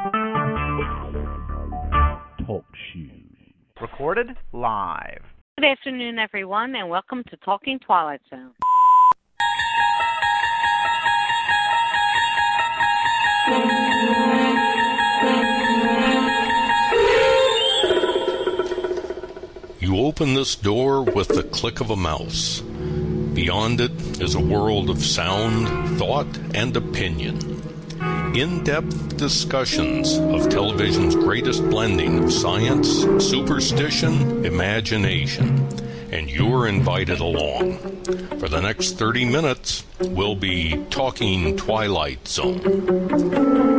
Talk shoes. Recorded live. Good afternoon, everyone, and welcome to Talking Twilight Zone. You open this door with the click of a mouse. Beyond it is a world of sound, thought, and opinion. In-depth discussions of television's greatest blending of science, superstition, imagination. And you're invited along. For the next 30 minutes, we'll be talking Twilight Zone.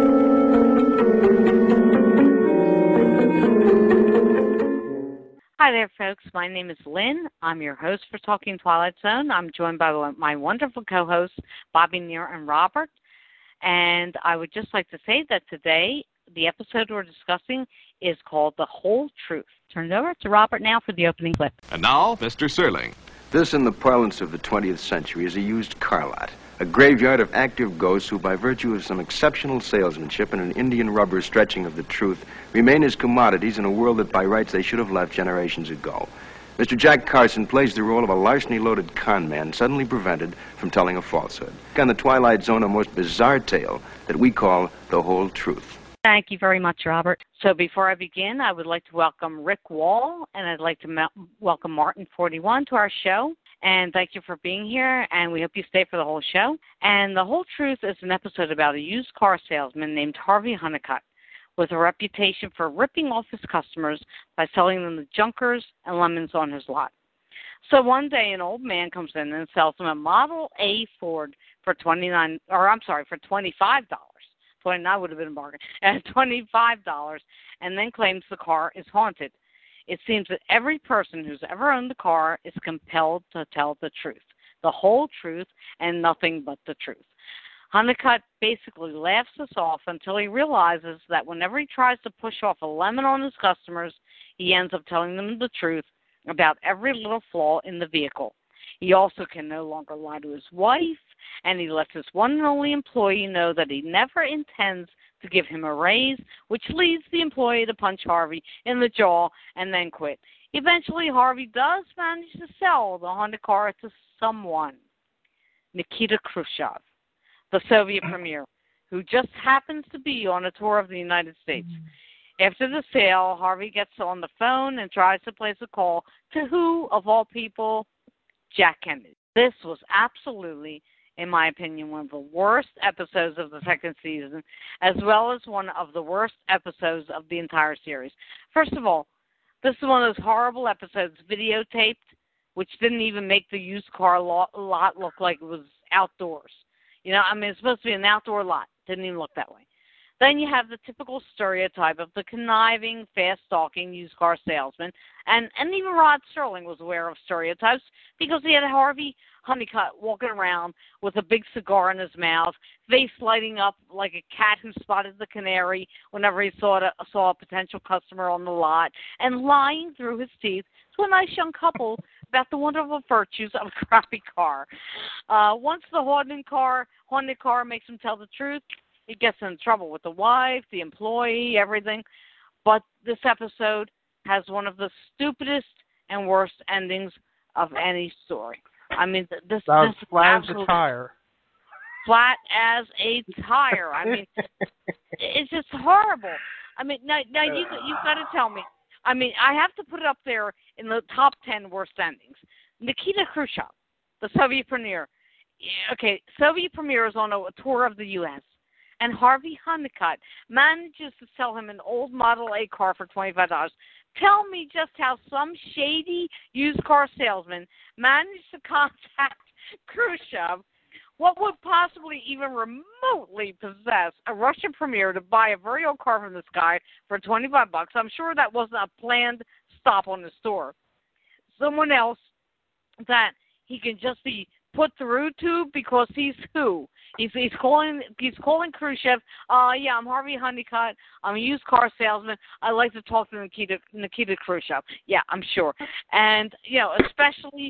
Hi there, folks. My name is Lynn. I'm your host for Talking Twilight Zone. I'm joined by my wonderful co-hosts, Bobby, Neer, and Robert. And I would just like to say that today, the episode we're discussing is called The Whole Truth. Turn it over to Robert now for the opening clip. And now, Mr. Serling. This, in the parlance of the 20th century, is a used car lot. A graveyard of active ghosts who, by virtue of some exceptional salesmanship and an Indian rubber stretching of the truth, remain as commodities in a world that by rights they should have left generations ago. Mr. Jack Carson plays the role of a larceny-loaded con man suddenly prevented from telling a falsehood. On the Twilight Zone, a most bizarre tale that we call The Whole Truth. Thank you very much, Robert. So before I begin, I would like to welcome Rick Wall, and I'd like to welcome Martin41 to our show. And thank you for being here, and we hope you stay for the whole show. And The Whole Truth is an episode about a used car salesman named Harvey Honeycutt, with a reputation for ripping off his customers by selling them the junkers and lemons on his lot. So one day, an old man comes in and sells him a Model A Ford for $25. 29 would have been a bargain, at $25, and then claims the car is haunted. It seems that every person who's ever owned the car is compelled to tell the truth, the whole truth, and nothing but the truth. Honeycutt basically laughs us off until he realizes that whenever he tries to push off a lemon on his customers, he ends up telling them the truth about every little flaw in the vehicle. He also can no longer lie to his wife, and he lets his one and only employee know that he never intends to give him a raise, which leads the employee to punch Harvey in the jaw and then quit. Eventually, Harvey does manage to sell the Honda car to someone, Nikita Khrushchev, the Soviet premier, who just happens to be on a tour of the United States. After the sale, Harvey gets on the phone and tries to place a call to who, of all people? Jack Kennedy. This was absolutely, in my opinion, one of the worst episodes of the second season, as well as one of the worst episodes of the entire series. First of all, this is one of those horrible episodes videotaped, which didn't even make the used car lot look like it was outdoors. You know, I mean, it's supposed to be an outdoor lot. Didn't even look that way. Then you have the typical stereotype of the conniving, fast-talking used car salesman. And even Rod Serling was aware of stereotypes because he had Harvey Honeycutt walking around with a big cigar in his mouth, face lighting up like a cat who spotted the canary whenever he saw a potential customer on the lot, and lying through his teeth to a nice young couple about the wonderful virtues of a crappy car. Once the haunted car makes him tell the truth, he gets in trouble with the wife, the employee, everything. But this episode has one of the stupidest and worst endings of any story. I mean, this flat as a tire. Flat as a tire. I mean, it's just horrible. I mean, now you've got to tell me. I mean, I have to put it up there in the top 10 worst endings. Nikita Khrushchev, the Soviet premier. Okay, Soviet premier is on a tour of the U.S., and Harvey Honeycutt manages to sell him an old Model A car for $25. Tell me just how some shady used car salesman managed to contact Khrushchev. What would possibly even remotely possess a Russian premier to buy a very old car from this guy for $25? I'm sure that wasn't a planned stop on the store. Someone else that he can just be put through to because he's who? He's calling Khrushchev. Yeah, I'm Harvey Honeycutt. I'm a used car salesman. I like to talk to Nikita Khrushchev. Yeah, I'm sure. And especially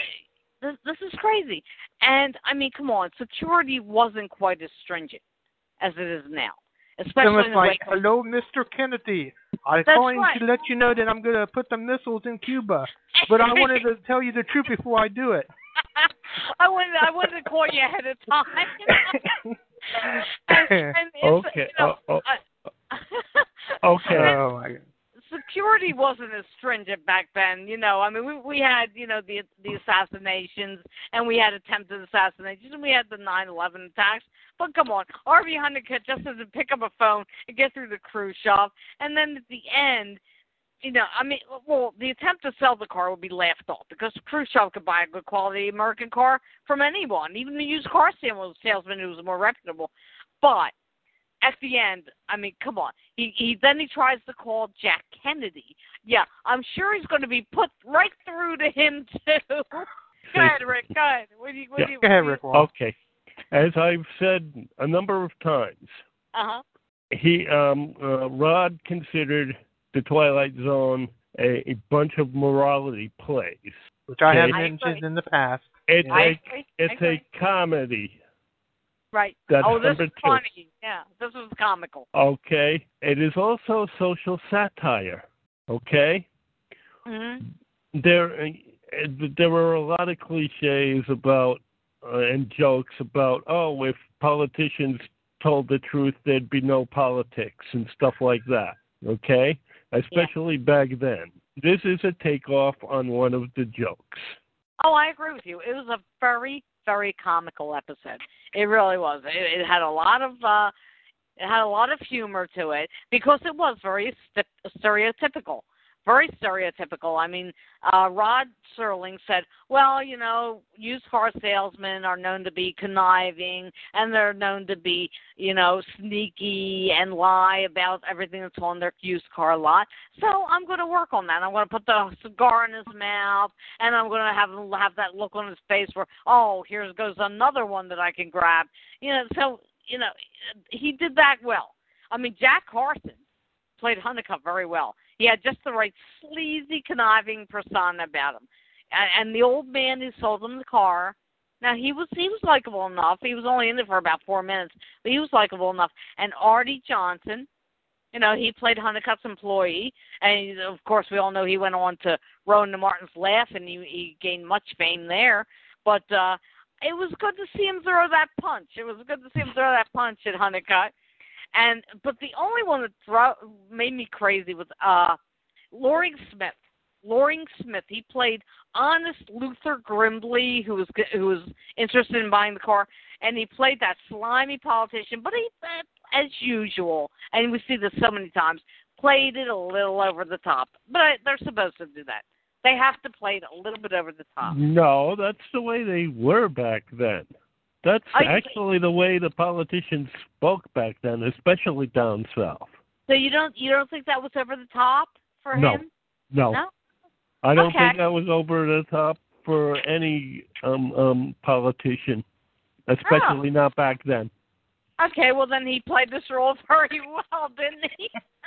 this is crazy. And I mean, come on, security wasn't quite as stringent as it is now. especially It's in the like, wake of- hello, Mr. Kennedy. I'm That's calling right. to let you know that I'm going to put the missiles in Cuba. But I wanted to tell you the truth before I do it. I wanted to call you ahead of time. and it's, Okay. You know, Okay. Oh, my God. security wasn't as stringent back then, you know. I mean, we had, you know, the assassinations, and we had attempted assassinations, and we had the 9/11 attacks. But come on, R.B. Honeycutt just doesn't pick up a phone and get through the Khrushchev, and then at the end, you know, I mean, well, the attempt to sell the car would be laughed off because Khrushchev could buy a good quality American car from anyone, even the used car salesman who was more reputable. But at the end, I mean, come on. He tries to call Jack Kennedy. Yeah, I'm sure he's going to be put right through to him too. Go ahead, Rick. Go ahead. Go ahead, Rick Wall. Okay. As I've said a number of times, Rod considered The Twilight Zone a bunch of morality plays. Which I have I mentioned agree. in the past. It's I agree. a comedy. Right. That's this number is two. funny. Yeah, this is comical. Okay. It is also social satire. Okay. Mm-hmm. There were a lot of cliches about and jokes about, oh, if politicians told the truth, there'd be no politics and stuff like that. Okay? Especially back then. This is a takeoff on one of the jokes. Oh, I agree with you. It was a very, very comical episode. It really was. It had a lot of humor to it because it was very stereotypical. Very stereotypical. I mean, Rod Serling said, well, you know, used car salesmen are known to be conniving and they're known to be, you know, sneaky and lie about everything that's on their used car lot. So I'm going to work on that. I'm going to put the cigar in his mouth and I'm going to have him have that look on his face where, oh, here goes another one that I can grab. You know, so, you know, he did that well. I mean, Jack Carson played Honeycutt very well. He had just the right sleazy, conniving persona about him. And the old man who sold him the car, now he was likable enough. He was only in it for about 4 minutes, but he was likable enough. And Artie Johnson, you know, he played Honeycutt's employee. And, of course, we all know he went on to Rowan and Martin's Laugh, and he gained much fame there. But it was good to see him throw that punch. It was good to see him throw that punch at Honeycutt. But the only one that made me crazy was Loring Smith. Loring Smith. He played honest Luther Grimbley, who was interested in buying the car, and he played that slimy politician. But he, as usual, and we see this so many times, played it a little over the top. But they're supposed to do that. They have to play it a little bit over the top. No, that's the way they were back then. That's actually the way the politicians spoke back then, especially down south. So you don't think that was over the top for him? No. I don't think that was over the top for any politician, especially not back then. Okay, well then he played this role very well, didn't he?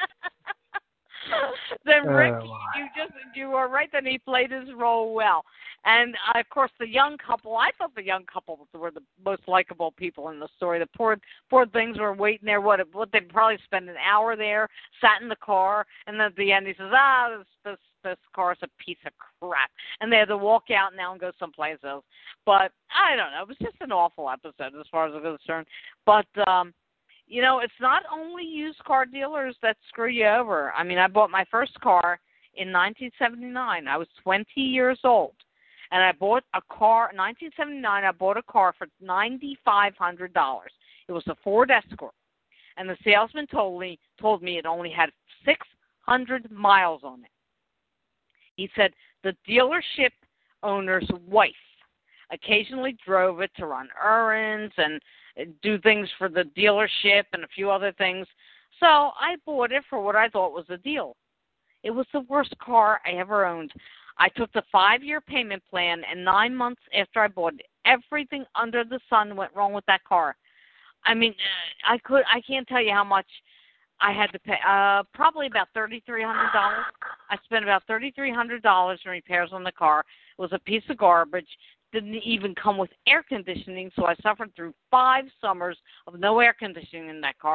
Then Rick, you are right. Then he played his role well, and of course the young couple. I thought the young couple were the most likable people in the story. The poor things were waiting there. What they'd probably spend an hour there, sat in the car, and then at the end he says, this car's a piece of crap, and they had to walk out now and go someplace else. But I don't know. It was just an awful episode as far as I'm concerned. But you know, it's not only used car dealers that screw you over. I mean, I bought my first car in 1979. I was 20 years old. And I bought a car, in 1979, I bought a car for $9,500. It was a Ford Escort. And the salesman told me it only had 600 miles on it. He said the dealership owner's wife occasionally drove it to run errands and do things for the dealership and a few other things. So I bought it for what I thought was a deal. It was the worst car I ever owned. I took the 5-year payment plan, and 9 months after I bought it, everything under the sun went wrong with that car. I mean, I can't tell you how much I had to pay. Probably about $3,300. I spent about $3,300 in repairs on the car. It was a piece of garbage. Didn't even come with air conditioning, so I suffered through 5 summers of no air conditioning in that car.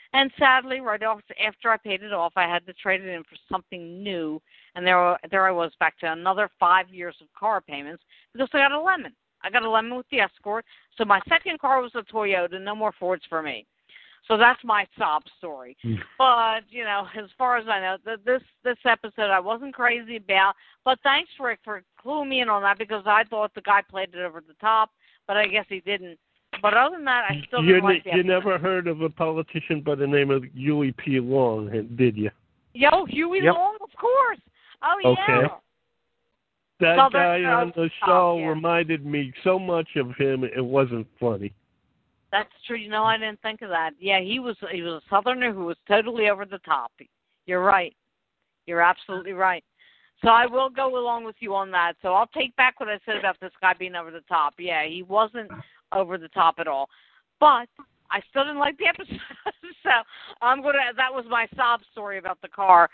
And sadly, right off after I paid it off, I had to trade it in for something new, and there I was back to another 5 years of car payments because I got a lemon. I got a lemon with the Escort, so my second car was a Toyota. No more Fords for me. So that's my sob story. But, you know, as far as I know, this episode I wasn't crazy about. But thanks, Rick, for cluing me in on that because I thought the guy played it over the top, but I guess he didn't. But other than that, I still didn't like the episode. You never heard of a politician by the name of Huey P. Long, did you? Yo, Huey Long, of course. Oh, yeah. Okay. That guy on the show reminded me so much of him, it wasn't funny. That's true. You know, I didn't think of that. Yeah, he was a Southerner who was totally over the top. You're right. You're absolutely right. So I will go along with you on that. So I'll take back what I said about this guy being over the top. Yeah, he wasn't over the top at all. But I still didn't like the episode. So that was my sob story about the car.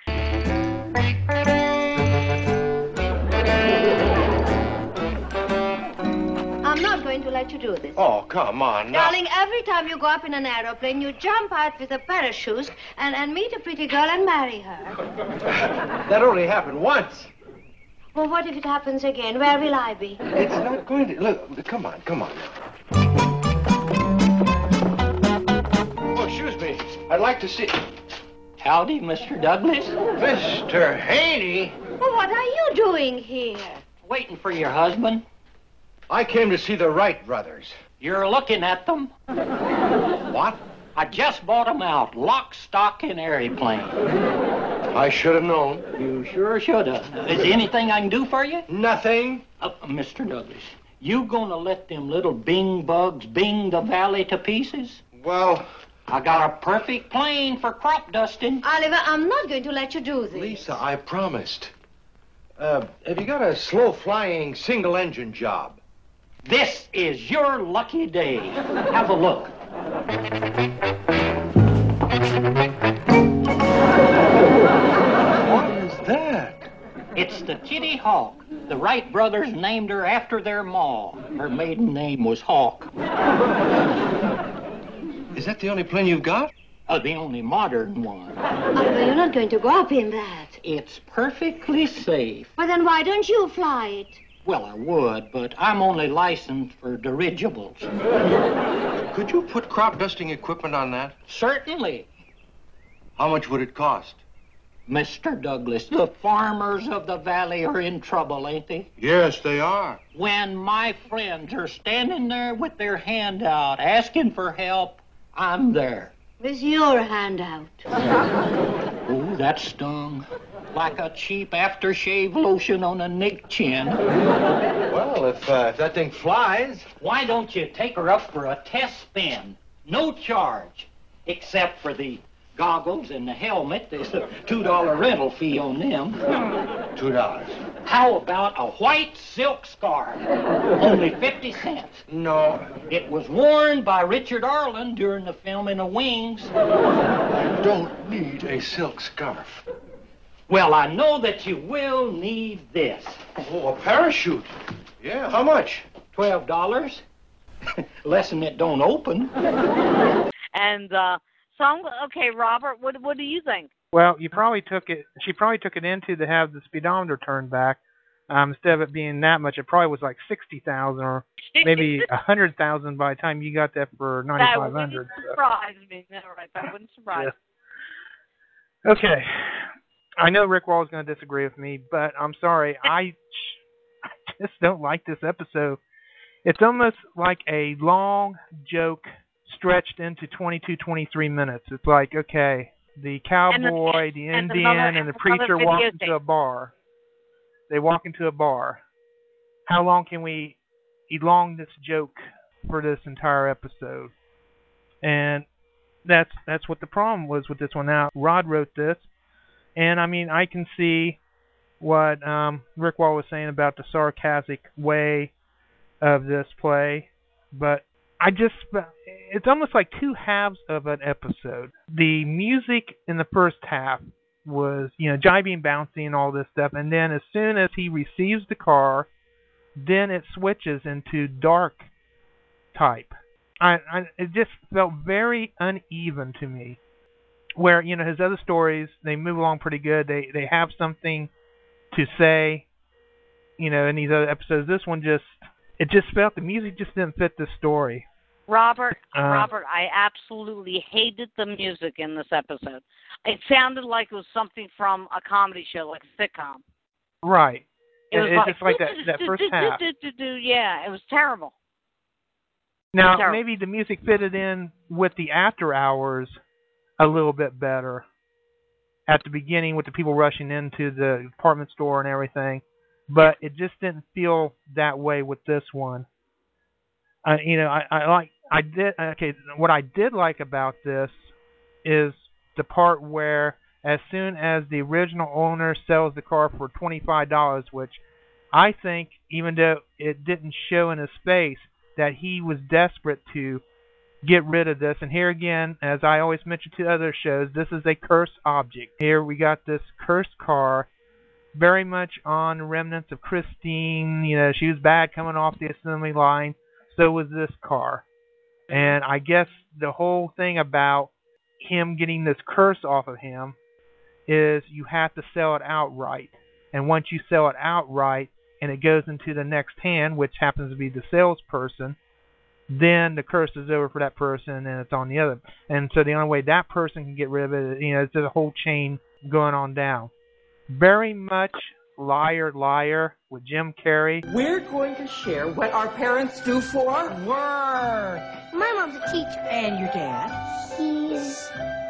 I'm not going to let you do this. Oh, come on now. Darling, every time you go up in an aeroplane, you jump out with a parachute and meet a pretty girl and marry her. That only happened once. Well, what if it happens again? Where will I be? It's not going to. Look, come on. Oh, excuse me. I'd like to see... Howdy, Mr. Douglas. Mr. Haney? Well, what are you doing here? Waiting for your husband. I came to see the Wright brothers. You're looking at them. What? I just bought them out, lock, stock, and airplane. I should have known. You sure should have. Is there anything I can do for you? Nothing. Mr. Douglas, you gonna let them little bing bugs bing the valley to pieces? Well... I got a perfect plane for crop dusting. Oliver, I'm not going to let you do this. Lisa, I promised. Have you got a slow-flying single-engine job? This is your lucky day. Have a look. What is that? It's the Kitty Hawk. The Wright brothers named her after their ma. Her maiden name was Hawk. Is that the only plane you've got? The only modern one. Oliver, you're not going to go up in that. It's perfectly safe. Well, then why don't you fly it? Well, I would, but I'm only licensed for dirigibles. Could you put crop dusting equipment on that? Certainly. How much would it cost? Mr. Douglas, the farmers of the valley are in trouble, ain't they? Yes, they are. When my friends are standing there with their hand out, asking for help, I'm there. With your hand out. Oh, that stung. Like a cheap aftershave lotion on a nick chin. Well, if that thing flies... Why don't you take her up for a test spin? No charge. Except for the goggles and the helmet. There's a $2 rental fee on them. $2. How about a white silk scarf? Only 50 cents. No. It was worn by Richard Arlen during the filming of Wings. I don't need a silk scarf. Well, I know that you will need this. Oh, a parachute. Yeah, how much? $12. Less than it don't open. And okay, Robert, what do you think? Well, she probably took it into to have the speedometer turned back. Instead of it being that much, it probably was like 60,000 or maybe 100,000 by the time you got that for 9,500. That wouldn't surprise me. No, right, that wouldn't surprise me. Okay. I know Rick Wall is going to disagree with me, but I'm sorry. I just don't like this episode. It's almost like a long joke stretched into 22, 23 minutes. It's like, okay, the cowboy, the Indian, and the preacher walk into a bar. They walk into a bar. How long can we elong this joke for this entire episode? And that's what the problem was with this one. Now, Rod wrote this, and I mean, I can see what Rick Wall was saying about the sarcastic way of this play, but it's almost like two halves of an episode. The music in the first half was, jivey and bouncy and all this stuff, and then as soon as he receives the car, then it switches into dark type. It just felt very uneven to me. where, you know, his other stories, they move along pretty good. They have something to say, you know, in these other episodes. This one just felt the music just didn't fit the story. Robert, I absolutely hated the music in this episode. It sounded like it was something from a comedy show, like a sitcom. Right. It's just like that first half. Yeah, it was terrible. Now, maybe the music fitted in with the after hours a little bit better at the beginning with the people rushing into the department store and everything, but it just didn't feel that way with this one. You know, what I did like about this is the part where as soon as the original owner sells the car for $25, which I think, even though it didn't show in his face, that he was desperate to get rid of this. And here again, as I always mention to other shows, this is a cursed object. Here we got this cursed car, very much on remnants of Christine. You know, she was bad coming off the assembly line. So was this car. And I guess the whole thing about him getting this curse off of him is you have to sell it outright. And once you sell it outright and it goes into the next hand, which happens to be the salesperson, then the curse is over for that person and it's on the other. And so the only way that person can get rid of it, you know, it's just a whole chain going on down. Very much Liar, Liar with Jim Carrey. We're going to share what our parents do for work. My mom's a teacher. And your dad? He's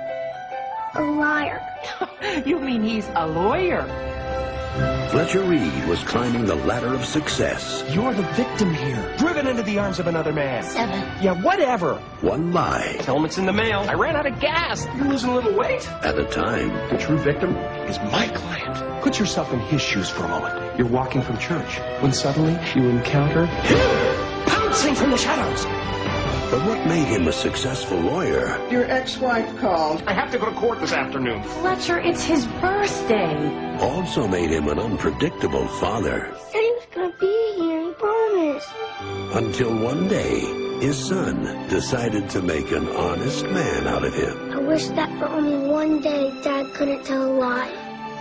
a liar. You mean he's a lawyer? Fletcher Reed was climbing the ladder of success. You're the victim here, driven into the arms of another man. 7. Yeah, whatever. One lie. Helmet's in the mail. I ran out of gas. You're losing a little weight. At a time. The true victim is my client. Put yourself in his shoes for a moment. You're walking from church when suddenly you encounter him pouncing from the shadows. But what made him a successful lawyer? Your ex-wife called. I have to go to court this afternoon. Fletcher, it's his birthday. Also made him an unpredictable father. He said he was going to be here, he promised. Until one day, his son decided to make an honest man out of him. I wish that for only one day Dad couldn't tell a lie.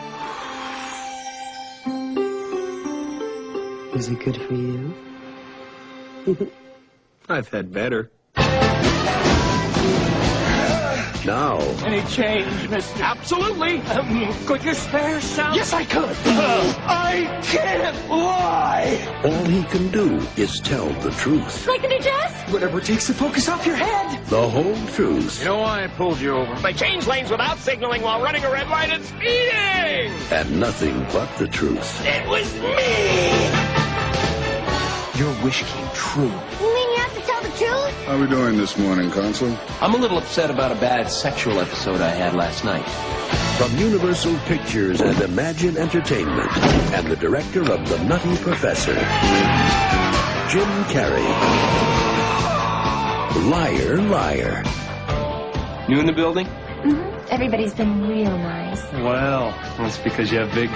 Is it good for you? I've had better. Now. Any change, mister? Absolutely. Could you spare some? Yes, I could. I can't lie. All he can do is tell the truth. Like the new dress? Whatever takes the focus off your head. The whole truth. You know why I pulled you over? I changed lanes without signaling while running a red light and speeding. And nothing but the truth. It was me. Your wish came true. You mean you have to tell the truth? How are we doing this morning, Consul? I'm a little upset about a bad sexual episode I had last night. From Universal Pictures and Imagine Entertainment, and the director of The Nutty Professor, Jim Carrey. Liar, Liar. New in the building? Mm-hmm. Everybody's been real nice. Well, that's because you have big...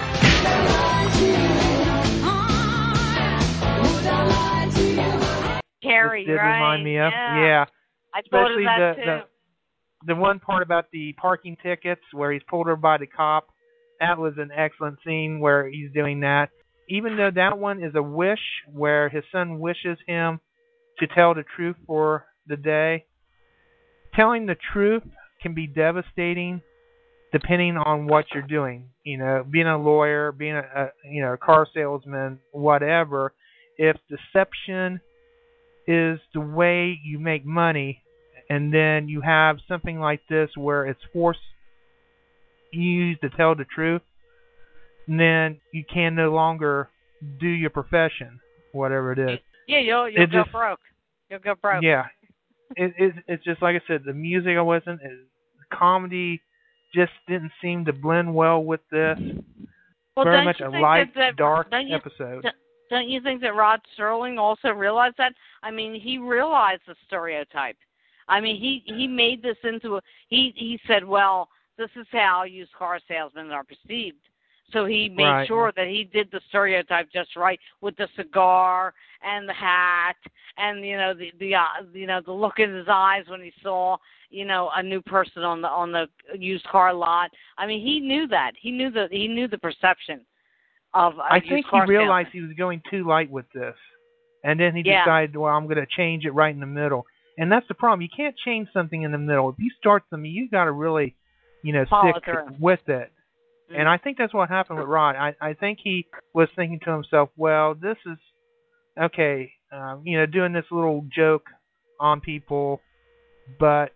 Carrie, did right? Remind me of, yeah. I thought of that too. The one part about the parking tickets where he's pulled over by the cop, that was an excellent scene where he's doing that. Even though that one is a wish where his son wishes him to tell the truth for the day, telling the truth can be devastating depending on what you're doing. You know, being a lawyer, being a car salesman, whatever. If deception is the way you make money, and then you have something like this where it's forced you to tell the truth, then you can no longer do your profession, whatever it is. Yeah, you'll go broke. You'll go broke. Yeah. It's just like I said, the music the comedy just didn't seem to blend well with this. Well, very much a light, dark episode. Don't you think that Rod Serling also realized that? I mean, he realized the stereotype. I mean, he made this into he said, well, this is how used car salesmen are perceived. So he made sure that he did the stereotype just right with the cigar and the hat and the look in his eyes when he saw a new person on the used car lot. I mean, he knew that. He knew the perception of a I used think car he realized salesman. he was going too light with this, and then he decided, well, I'm going to change it right in the middle. And that's the problem. You can't change something in the middle. If you start something, you got to really, stick with it. Mm-hmm. And I think that's what happened with Rod. I think he was thinking to himself, well, this is okay, doing this little joke on people, but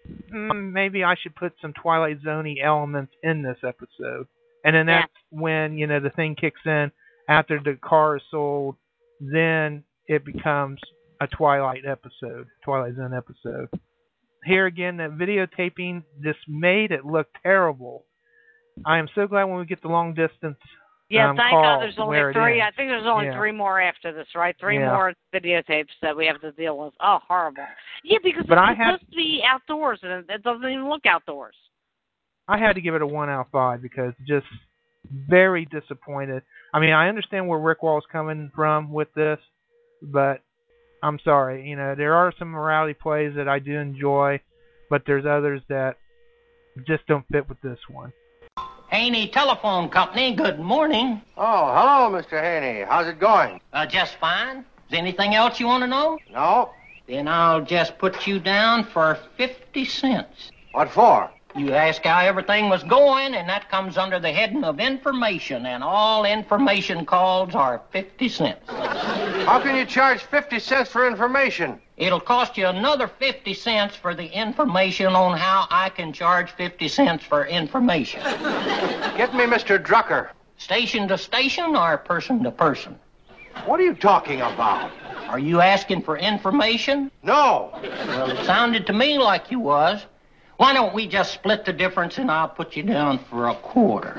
maybe I should put some Twilight Zone-y elements in this episode. And then that's when, the thing kicks in. After the car is sold, then it becomes a Twilight Zone episode. Here again, that videotaping just made it look terrible. I am so glad when we get the long distance thank God there's only three. I think there's only three more after this, right? Three more videotapes that we have to deal with. Oh, horrible. Yeah, because it's supposed to be outdoors, and it doesn't even look outdoors. I had to give it a 1 out of 5 because just very disappointed. I mean, I understand where Rick Wall's coming from with this, but I'm sorry. There are some morality plays that I do enjoy, but there's others that just don't fit with this one. Haney Telephone Company, good morning. Oh, hello, Mr. Haney. How's it going? Just fine. Is there anything else you want to know? No. Then I'll just put you down for 50 cents. What for? You asked how everything was going, and that comes under the heading of information, and all information calls are 50 cents. How can you charge 50 cents for information? It'll cost you another 50 cents for the information on how I can charge 50 cents for information. Get me Mr. Drucker. Station to station or person to person? What are you talking about? Are you asking for information? No. Well, it sounded to me like you was. Why don't we just split the difference and I'll put you down for a quarter?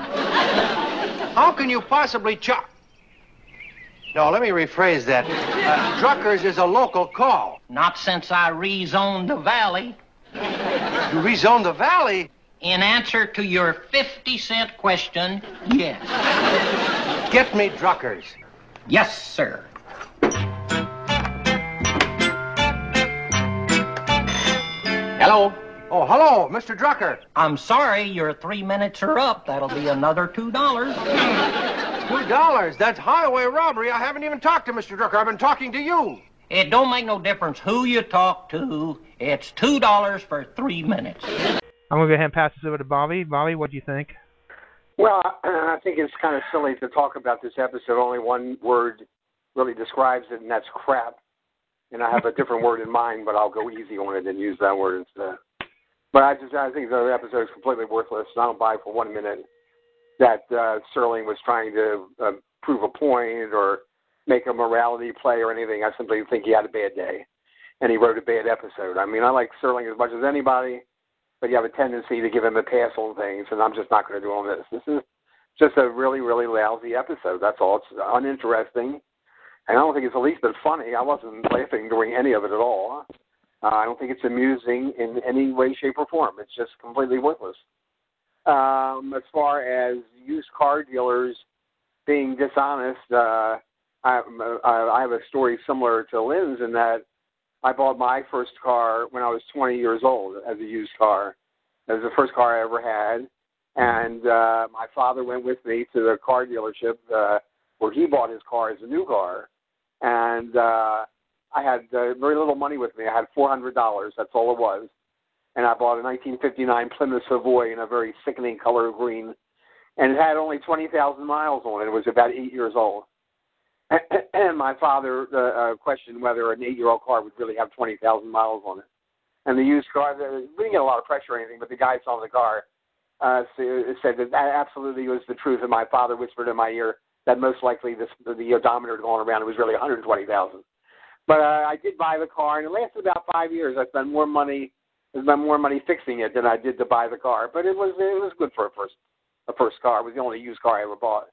How can you possibly charge? No, let me rephrase that. Drucker's is a local call. Not since I rezoned the valley. You rezoned the valley? In answer to your 50-cent question, yes. Get me Drucker's. Yes, sir. Hello? Oh, hello, Mr. Drucker. I'm sorry, your 3 minutes are up. That'll be another $2. $2? That's highway robbery. I haven't even talked to Mr. Drucker. I've been talking to you. It don't make no difference who you talk to. It's $2 for 3 minutes. I'm going to go ahead and pass this over to Bobby. Bobby, what do you think? Well, I think it's kind of silly to talk about this episode. Only one word really describes it, and that's crap. And I have a different word in mind, but I'll go easy on it and use that word instead. But I think the episode is completely worthless. I don't buy for 1 minute that Serling was trying to prove a point or make a morality play or anything. I simply think he had a bad day, and he wrote a bad episode. I mean, I like Serling as much as anybody, but you have a tendency to give him a pass on things, and I'm just not going to do on this. This is just a really, really lousy episode. That's all. It's uninteresting, and I don't think it's the least bit funny. I wasn't laughing during any of it at all. I don't think it's amusing in any way, shape, or form. It's just completely worthless. As far as used car dealers being dishonest, I have a story similar to Lynn's in that I bought my first car when I was 20 years old as a used car. It was the first car I ever had, and my father went with me to the car dealership where he bought his car as a new car, and I had very little money with me. I had $400. That's all it was. And I bought a 1959 Plymouth Savoy in a very sickening color of green. And it had only 20,000 miles on it. It was about 8 years old. And my father questioned whether an 8-year-old car would really have 20,000 miles on it. And the used car, we didn't get a lot of pressure or anything, but the guy selling the car said that absolutely was the truth. And my father whispered in my ear that most likely the odometer going around, it was really 120,000. But I did buy the car, and it lasted about 5 years. I spent more money fixing it than I did to buy the car. But it was good for a first car. It was the only used car I ever bought.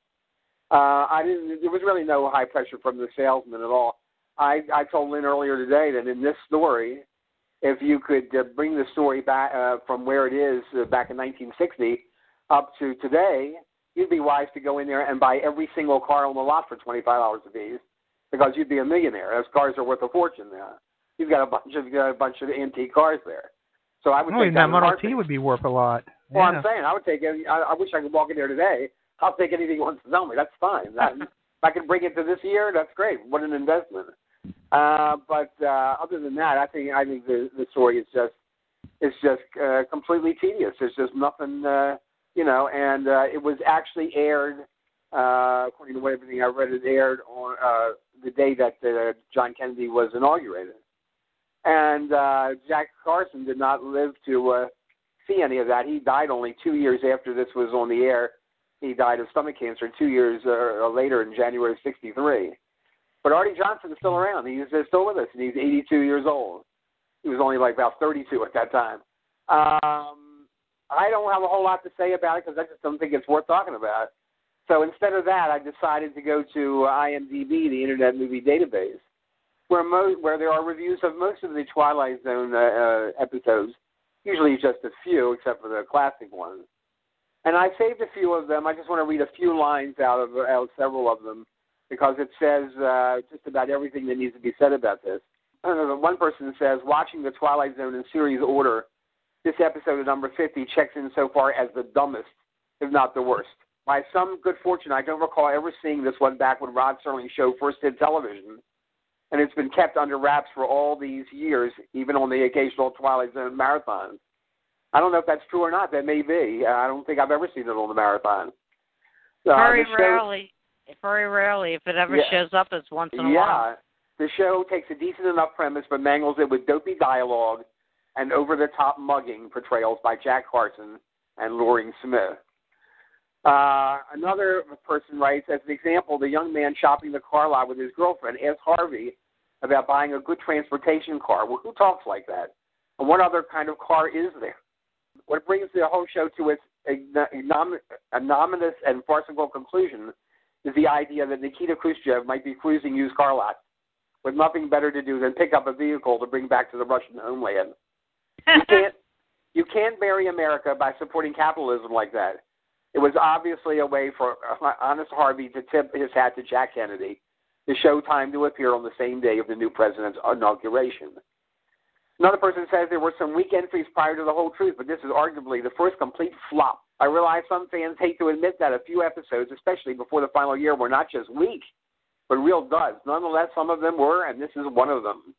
There was really no high pressure from the salesman at all. I told Lynn earlier today that in this story, if you could bring the story back from where it is back in 1960 up to today, you'd be wise to go in there and buy every single car on the lot for $25 a piece, because you'd be a millionaire. Those cars are worth a fortune now. You've got a bunch of antique cars there. So I would think that Model T would be worth a lot. Well, I'm saying I would take any. I wish I could walk in there today. I'll take anything you want to sell me. That's fine. If I can bring it to this year, that's great. What an investment. But other than that, I think the story is just completely tedious. There's just nothing, and it was actually aired, according to everything I read, it aired on the day that John Kennedy was inaugurated. And Jack Carson did not live to see any of that. He died only 2 years after this was on the air. He died of stomach cancer 2 years later in January of '63. But Artie Johnson is still around. He's still with us, and he's 82 years old. He was only like about 32 at that time. I don't have a whole lot to say about it because I just don't think it's worth talking about. So instead of that, I decided to go to IMDb, the Internet Movie Database, where there are reviews of most of the Twilight Zone episodes, usually just a few, except for the classic ones. And I saved a few of them. I just want to read a few lines out of several of them, because it says just about everything that needs to be said about this. I don't know, one person says, watching The Twilight Zone in series order, this episode of number 50 checks in so far as the dumbest, if not the worst. By some good fortune, I don't recall ever seeing this one back when Rod Serling's show first hit television, and it's been kept under wraps for all these years, even on the occasional Twilight Zone marathon. I don't know if that's true or not. That may be. I don't think I've ever seen it on the marathon. Very rarely. If it ever shows up, it's once in a while. Yeah. The show takes a decent enough premise but mangles it with dopey dialogue and over-the-top mugging portrayals by Jack Carson and Loring Smith. Another person writes, as an example, the young man shopping the car lot with his girlfriend asked Harvey about buying a good transportation car. Well, who talks like that? And what other kind of car is there? What brings the whole show to its anonymous and farcical conclusion is the idea that Nikita Khrushchev might be cruising used car lots with nothing better to do than pick up a vehicle to bring back to the Russian homeland. You can't bury America by supporting capitalism like that. It was obviously a way for honest Harvey to tip his hat to Jack Kennedy to show time to appear on the same day of the new president's inauguration. Another person says there were some weak entries prior to The Whole Truth, but this is arguably the first complete flop. I realize some fans hate to admit that a few episodes, especially before the final year, were not just weak, but real duds. Nonetheless, some of them were, and this is one of them.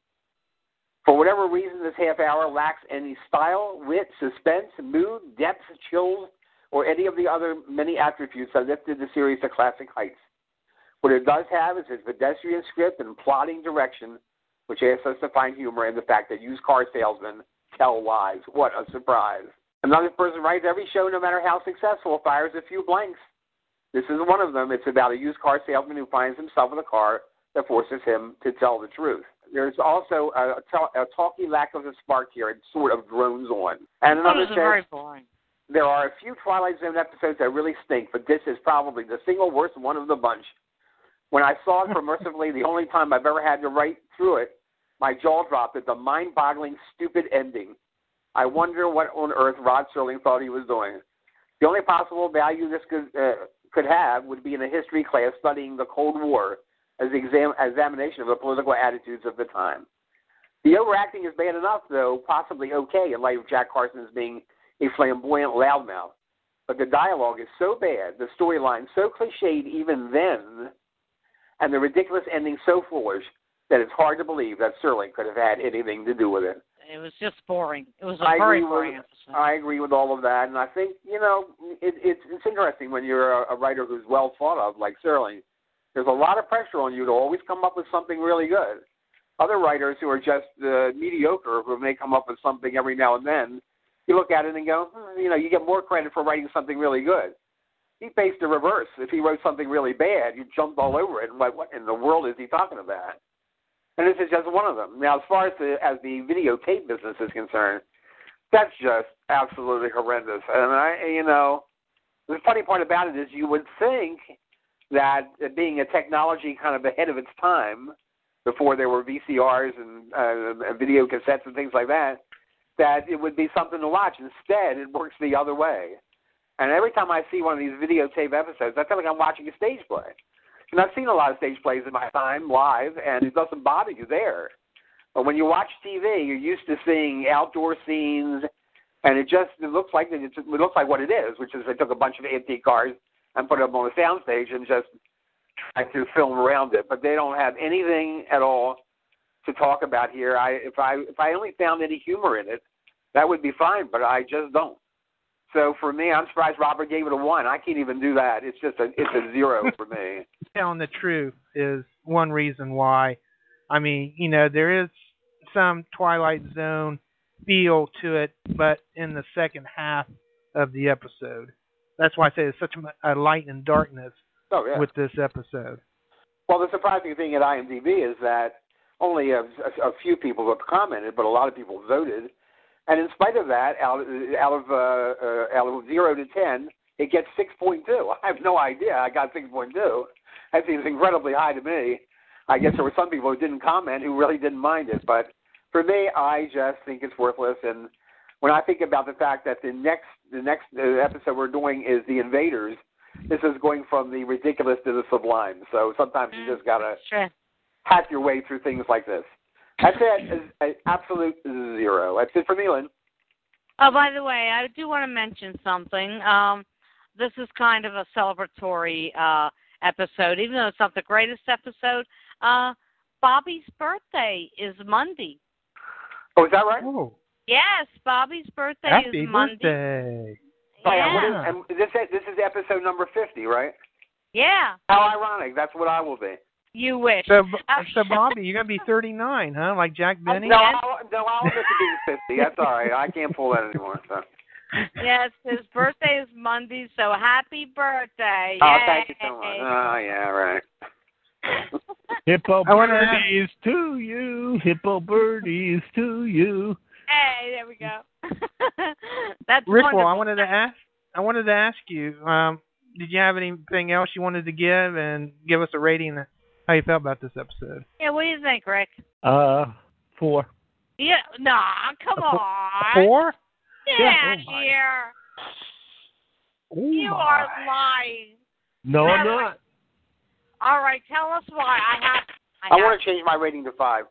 For whatever reason, this half hour lacks any style, wit, suspense, mood, depth, chills, or any of the other many attributes that lifted the series to classic heights. What it does have is its pedestrian script and plotting direction, which asks us to find humor in the fact that used car salesmen tell lies. What a surprise. Another person writes, every show, no matter how successful, fires a few blanks. This is one of them. It's about a used car salesman who finds himself in a car that forces him to tell the truth. There's also a talky lack of a spark here. It sort of drones on. And another says, very boring. There are a few Twilight Zone episodes that really stink, but this is probably the single worst one of the bunch. When I saw it for mercifully the only time I've ever had to write through it, my jaw dropped at the mind-boggling, stupid ending. I wonder what on earth Rod Serling thought he was doing. The only possible value this could have would be in a history class studying the Cold War as examination of the political attitudes of the time. The overacting is bad enough, though possibly okay in light of Jack Carson as being a flamboyant loudmouth. But the dialogue is so bad, the storyline so cliched even then, and the ridiculous ending so foolish that it's hard to believe that Serling could have had anything to do with it. It was just boring. It was a very boring episode. I agree with all of that, and I think, it's interesting when you're a writer who's well thought of, like Serling. There's a lot of pressure on you to always come up with something really good. Other writers who are just mediocre, who may come up with something every now and then, you look at it and go, you get more credit for writing something really good. He faced the reverse. If he wrote something really bad, you jumped all over it and like, what in the world is he talking about? And this is just one of them. Now, as far as the videotape business is concerned, that's just absolutely horrendous. And the funny part about it is you would think that being a technology kind of ahead of its time, before there were VCRs and video cassettes and things like that, that it would be something to watch. Instead, it works the other way. And every time I see one of these videotape episodes, I feel like I'm watching a stage play. And I've seen a lot of stage plays in my time live, and it doesn't bother you there. But when you watch TV, you're used to seeing outdoor scenes, and it looks like what it is, which is they took a bunch of antique cars and put them on a soundstage and just tried to film around it. But they don't have anything at all to talk about here. If I only found any humor in it, that would be fine, but I just don't. So for me, I'm surprised Robert gave it a 1. I can't even do that. It's a 0 for me. Telling the truth is one reason why. I mean, there is some Twilight Zone feel to it, but in the second half of the episode. That's why I say there's such a light and darkness with this episode. Well, the surprising thing at IMDb is that only a few people have commented, but a lot of people voted. And in spite of that, out of 0 to 10, it gets 6.2. I have no idea. I got 6.2. That seems incredibly high to me. I guess there were some people who didn't comment who really didn't mind it. But for me, I just think it's worthless. And when I think about the fact that the next episode we're doing is The Invaders, this is going from the ridiculous to the sublime. So sometimes you just got to hack your way through things like this. That's it. An absolute 0. That's it for me, Lynn. Oh, by the way, I do want to mention something. This is kind of a celebratory episode, even though it's not the greatest episode. Bobby's birthday is Monday. Oh, is that right? Oh. Yes, Bobby's birthday Happy is Monday. Birthday. Yeah. And this is episode number 50, right? Yeah. How ironic. That's what I will be. You wish. So Bobby, you're going to be 39, huh? Like Jack Benny? No, I'll get to be 50. That's all right. I can't pull that anymore. So. Yes, his birthday is Monday, so happy birthday. Oh, Yay. thank you so much. Oh, yeah, right. Hippo birdies to you. Hippo birdies to you. Hey, there we go. That's Rick, wonderful. well, I wanted to ask you, did you have anything else you wanted to give and give us a rating of how you felt about this episode? Yeah, what do you think, Rick? 4. Yeah, nah, come on. 4? Yeah, dear. You are lying. No, I'm not. All right, tell us why. I want to change my rating to 5.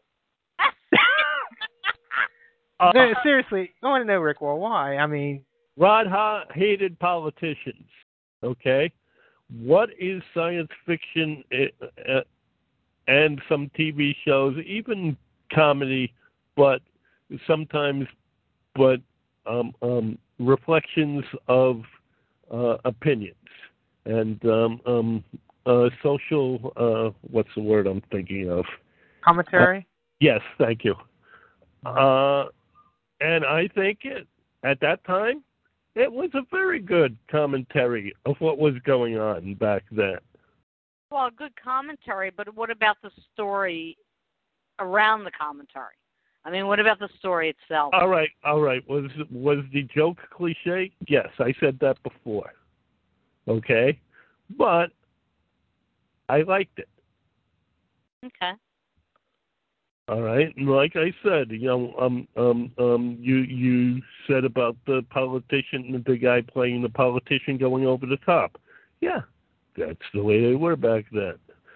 No, seriously, I want to know, Rick, well, why? I mean, Rod hated politicians. Okay? What is science fiction and some TV shows, even comedy, but sometimes, reflections of opinions and social, what's the word I'm thinking of? Commentary? Yes, thank you. And I think at that time, it was a very good commentary of what was going on back then. Well, good commentary, but what about the story around the commentary? I mean, what about the story itself? All right. Was the joke cliche? Yes, I said that before. Okay? But I liked it. Okay. All right, and like I said, you said about the politician, the guy playing the politician going over the top. Yeah, that's the way they were back then.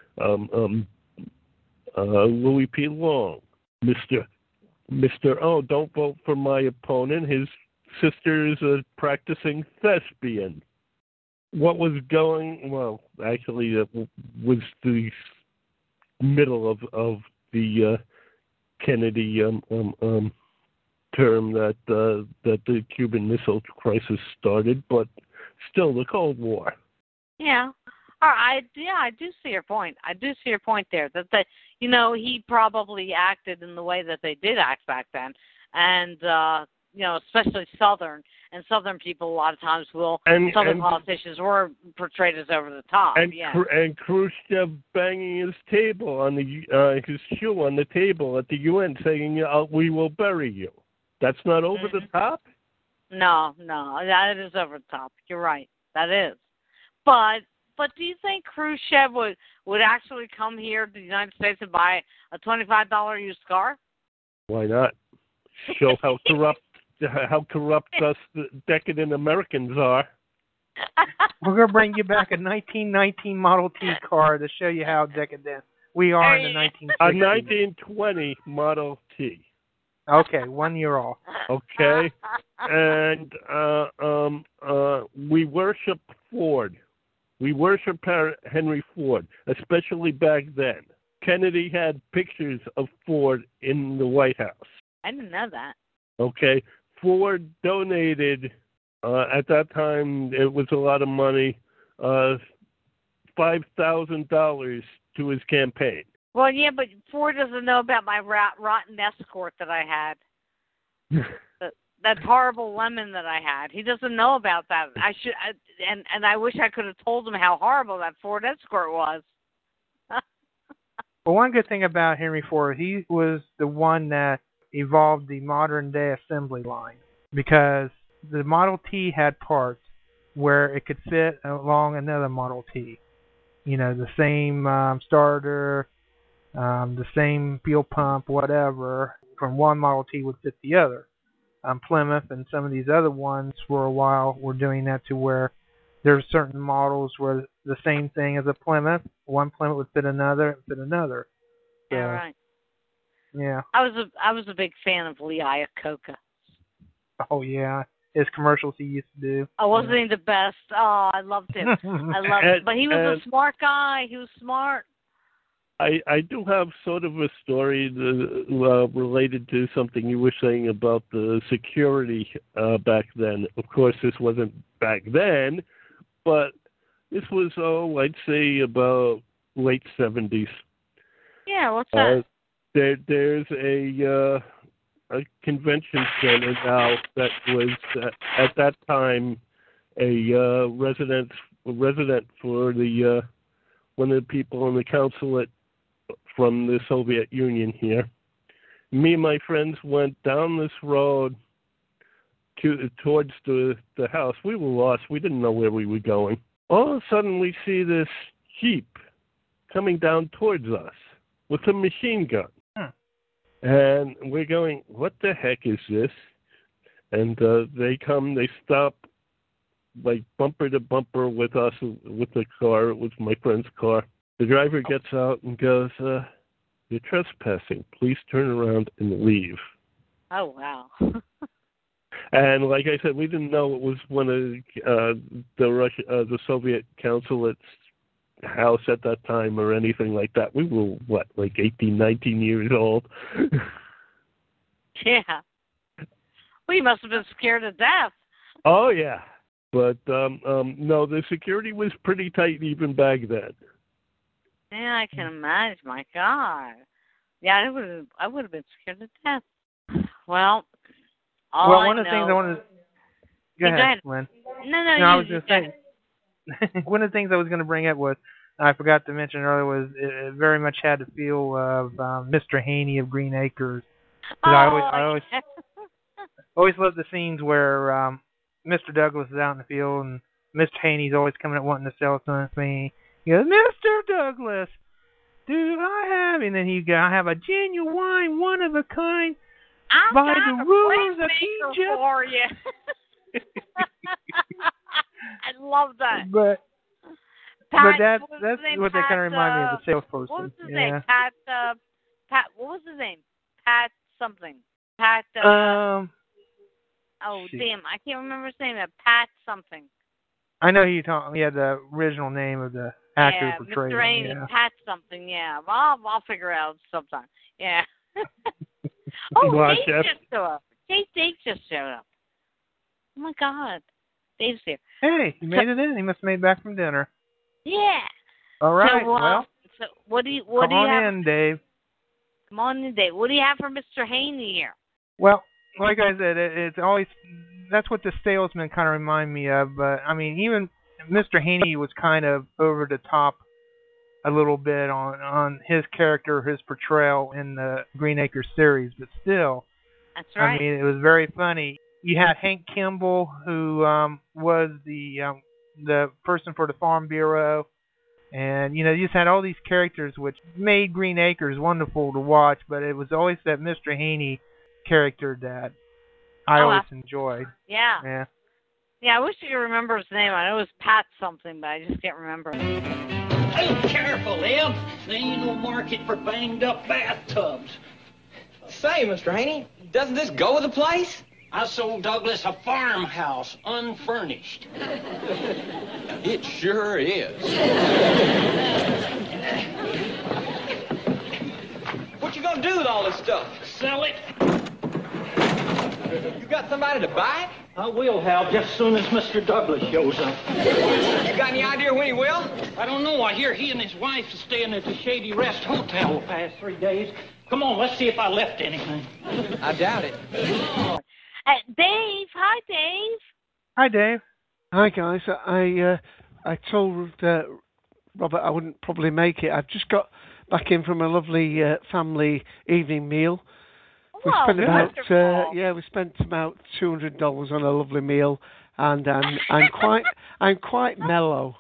Louis P. Long, Mr. Oh, don't vote for my opponent. His sister is a practicing thespian. What was going? Well, actually, that was the middle of the Kennedy term that the Cuban Missile Crisis started, but still the Cold War. Yeah. I do see your point. I do see your point there. That he probably acted in the way that they did act back then, and especially Southern people a lot of times Southern politicians were portrayed as over the top. And Khrushchev banging his table on his shoe on the table at the UN, saying, "We will bury you." That's not over the top. No, that is over the top. You're right. That is. But do you think Khrushchev would actually come here to the United States and buy a $25 used car? Why not? Show how corrupt us decadent Americans are. We're going to bring you back a 1919 Model T car to show you how decadent we are in the 1960s. A 1920 Model T. Okay, 1 year off. Okay, and we worship Ford. We worship Henry Ford, especially back then. Kennedy had pictures of Ford in the White House. I didn't know that. Okay, Ford donated, at that time, it was a lot of money, $5,000 to his campaign. Well, yeah, but Ford doesn't know about my rotten Escort that I had. that horrible lemon that I had. He doesn't know about that. And I wish I could have told him how horrible that Ford Escort was. Well, one good thing about Henry Ford, he was the one that evolved the modern-day assembly line, because the Model T had parts where it could fit along another Model T. You know, the same starter, the same fuel pump, whatever, from one Model T would fit the other. Plymouth and some of these other ones for a while were doing that, to where there's certain models where the same thing as a Plymouth, one Plymouth would fit another, So, yeah, right. Yeah. I was a big fan of Lee Iacocca. Oh yeah, his commercials he used to do. Oh, wasn't he the best? Oh, I loved him. I loved him. But he was a smart guy. He was smart. I do have sort of a story related to something you were saying about the security back then. Of course, this wasn't back then, but this was, I'd say about late 70s. Yeah, what's that? There's a convention center now that was, at that time, a resident for the one of the people in the consulate from the Soviet Union here. Me and my friends went down this road towards the house. We were lost. We didn't know where we were going. All of a sudden, we see this Jeep coming down towards us with a machine gun. And we're going, what the heck is this? And they stop, like bumper to bumper with us, with the car. It was my friend's car. The driver gets out and goes, you're trespassing. Please turn around and leave. Oh, wow. And like I said, we didn't know it was one of the Soviet consulate's house at that time or anything like that. We were, like 18, 19 years old? Yeah. We must have been scared to death. Oh, yeah. But, no, the security was pretty tight even back then. Yeah, I can imagine. My God. Yeah, I would have been scared to death. Well, one of the things I wanted to... Go ahead, Lynn. No, I was just saying. One of the things I was going to bring up was, I forgot to mention earlier, was it very much had the feel of Mr. Haney of Green Acres. I always loved the scenes where Mr. Douglas is out in the field and Mr. Haney's always coming up wanting to sell something to me. He goes, Mr. Douglas, do I have? And then I have a genuine, one of a kind, by the rules of Egypt. For you. I love that. But that's what they kind of remind me of, the salesperson. What was his name? Pat. What was his name? Pat something. Pat. Shoot. Damn! I can't remember his name. Pat something. I know who you're talking. Yeah, the original name of the actor who portrayed Mr. Haney, Pat something. Yeah, I'll figure it out sometime. Yeah. Dave just showed up. Dave just showed up. Oh my God, Dave's here. Hey, he made it in. He must have made it back from dinner. Yeah. All right. So what do you have? Come on in, Dave. Come on in, Dave. What do you have for Mr. Haney here? Well, like I said, it's always, that's what the salesmen kind of remind me of. But I mean, even Mr. Haney was kind of over the top a little bit on his character, his portrayal in the Green Acres series. But still, that's right. I mean, it was very funny. You had Hank Kimball, who was the person for the Farm Bureau. And, you just had all these characters which made Green Acres wonderful to watch, but it was always that Mr. Haney character that I always enjoyed. Yeah. Yeah, I wish you could remember his name. I know it was Pat something, but I just can't remember. Hey, careful, Eb. There ain't no market for banged up bathtubs. Say, Mr. Haney, doesn't this go with the place? I sold Douglas a farmhouse, unfurnished. It sure is. What you gonna do with all this stuff? Sell it. You got somebody to buy it? I will, Hal, just as soon as Mr. Douglas shows up. You got any idea when he will? I don't know. I hear he and his wife are staying at the Shady Rest Hotel the past 3 days. Come on, let's see if I left anything. I doubt it. Dave. Hi, Dave. Hi, Dave. Hi, guys. I told Robert I wouldn't probably make it. I've just got back in from a lovely family evening meal. We spent we spent about $200 on a lovely meal, and I'm quite mellow.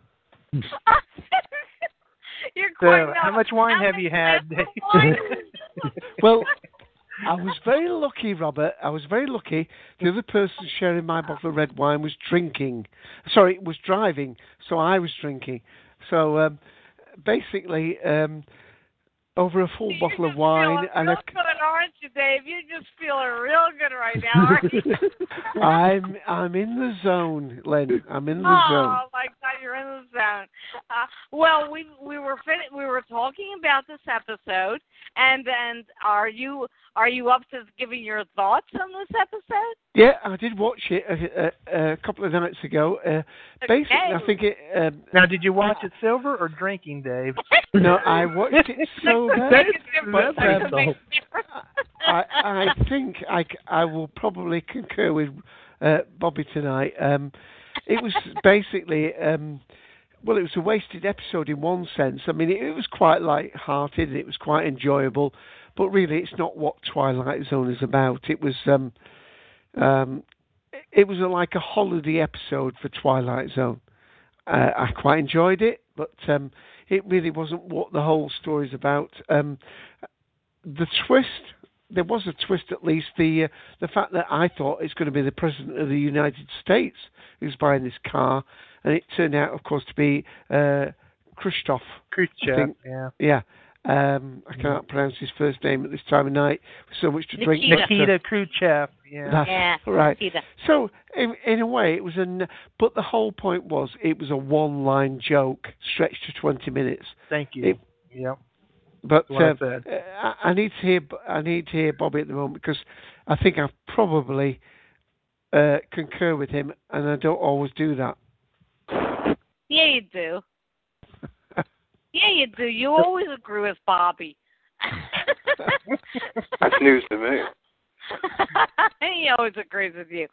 You're quite how much wine have you had, Dave? Well, I was very lucky, Robert. I was very lucky. The other person sharing my bottle of red wine was driving, so I was drinking. So basically, over a full bottle of wine and real good, aren't you, Dave? You're just feeling real good right now, aren't you? I'm in the zone, Len. I'm in the zone. Oh my God, you're in the zone. Well, we were talking about this episode, and are you up to giving your thoughts on this episode? Yeah, I did watch it a couple of nights ago. Basically, I think it. Now, did you watch it sober or drinking, Dave? No, I watched it sober. I think I will probably concur with Bobby tonight. It was basically, it was a wasted episode in one sense. I mean, it was quite light-hearted. It was quite enjoyable, but really, it's not what Twilight Zone is about. It was like a holiday episode for Twilight Zone. I quite enjoyed it, but it really wasn't what the whole story's about. The twist, there was a twist at least. The fact that I thought it's going to be the President of the United States who's buying this car, and it turned out, of course, to be Khrushchev. Yeah. I can't pronounce his first name at this time of night. So much to drink. Nikita Khrushchev. Yeah. Right. Nikita. So in a way, it was but the whole point was it was a one-line joke stretched to 20 minutes. Thank you. Yep. But I need to hear Bobby at the moment, because I think I probably concur with him, and I don't always do that. Yeah, you do. Yeah, you do. You always agree with Bobby. That's news to me. He always agrees with you.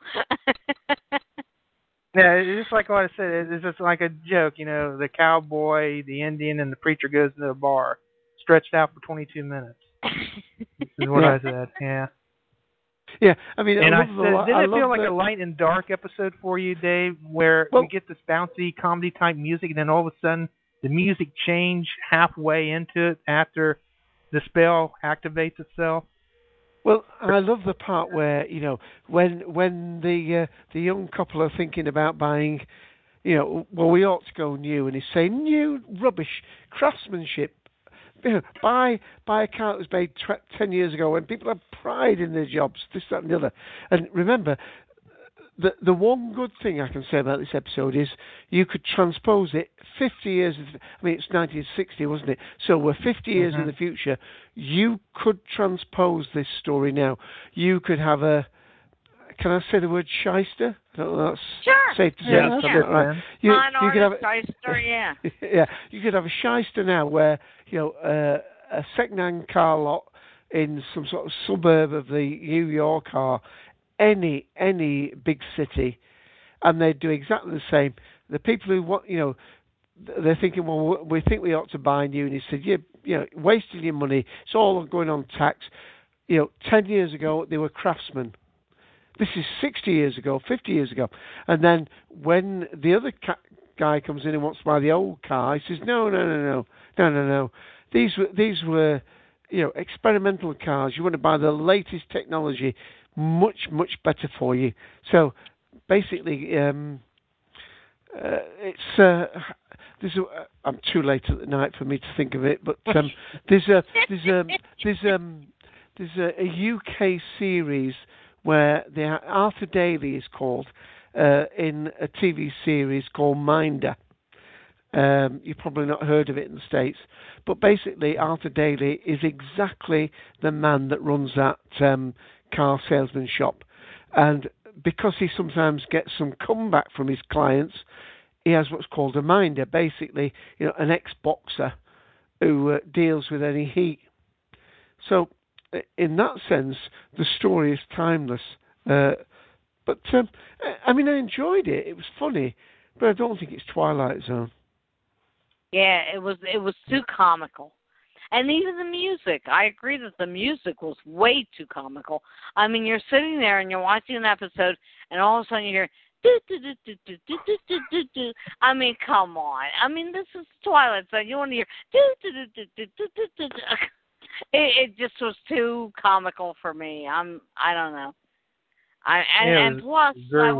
Yeah, it's just like what I said. It's just like a joke, the cowboy, the Indian, and the preacher goes into a bar, stretched out for 22 minutes. This is what I said. Yeah. Yeah, I mean, and didn't it feel like a light and dark episode for you, Dave, where we get this bouncy comedy type music, and then all of a sudden the music changed halfway into it after the spell activates itself? Well, I love the part where, when the young couple are thinking about buying, we ought to go new, and he's saying, new rubbish, craftsmanship. Buy a car that was made 10 years ago when people have pride in their jobs, this, that, and the other. And remember, the one good thing I can say about this episode is you could transpose it 50 years. I mean, it's 1960, wasn't it? So we're 50 years in the future. You could transpose this story now. You could have can I say the word shyster? I don't know, that's safe to say. Right. You could have shyster, yeah. Yeah, you could have a shyster now where, a second-hand car lot in some sort of suburb of the New York or any big city, and they do exactly the same. The people who want, they're thinking, well, we think we ought to buy new, and he said, wasting your money. It's all going on tax. 10 years ago they were craftsmen. This is 60 years ago, 50 years ago. And then when the other guy comes in and wants to buy the old car, he says, no. These were, experimental cars. You want to buy the latest technology, much, much better for you. So basically, I'm too late at the night for me to think of it, but there's a UK series where Arthur Daly is called in a TV series called Minder. You've probably not heard of it in the States, but basically Arthur Daly is exactly the man that runs that car salesman shop, and because he sometimes gets some comeback from his clients, he has what's called a minder, basically, an ex-boxer who deals with any heat. So, in that sense, the story is timeless. But I enjoyed it. It was funny, but I don't think it's Twilight Zone. Yeah, it was too comical. And even the music, I agree that the music was way too comical. I mean, you're sitting there and you're watching an episode, and all of a sudden you hear, I mean, come on. I mean, this is Twilight Zone. You want to hear, it just was too comical for me. I don't know. And plus,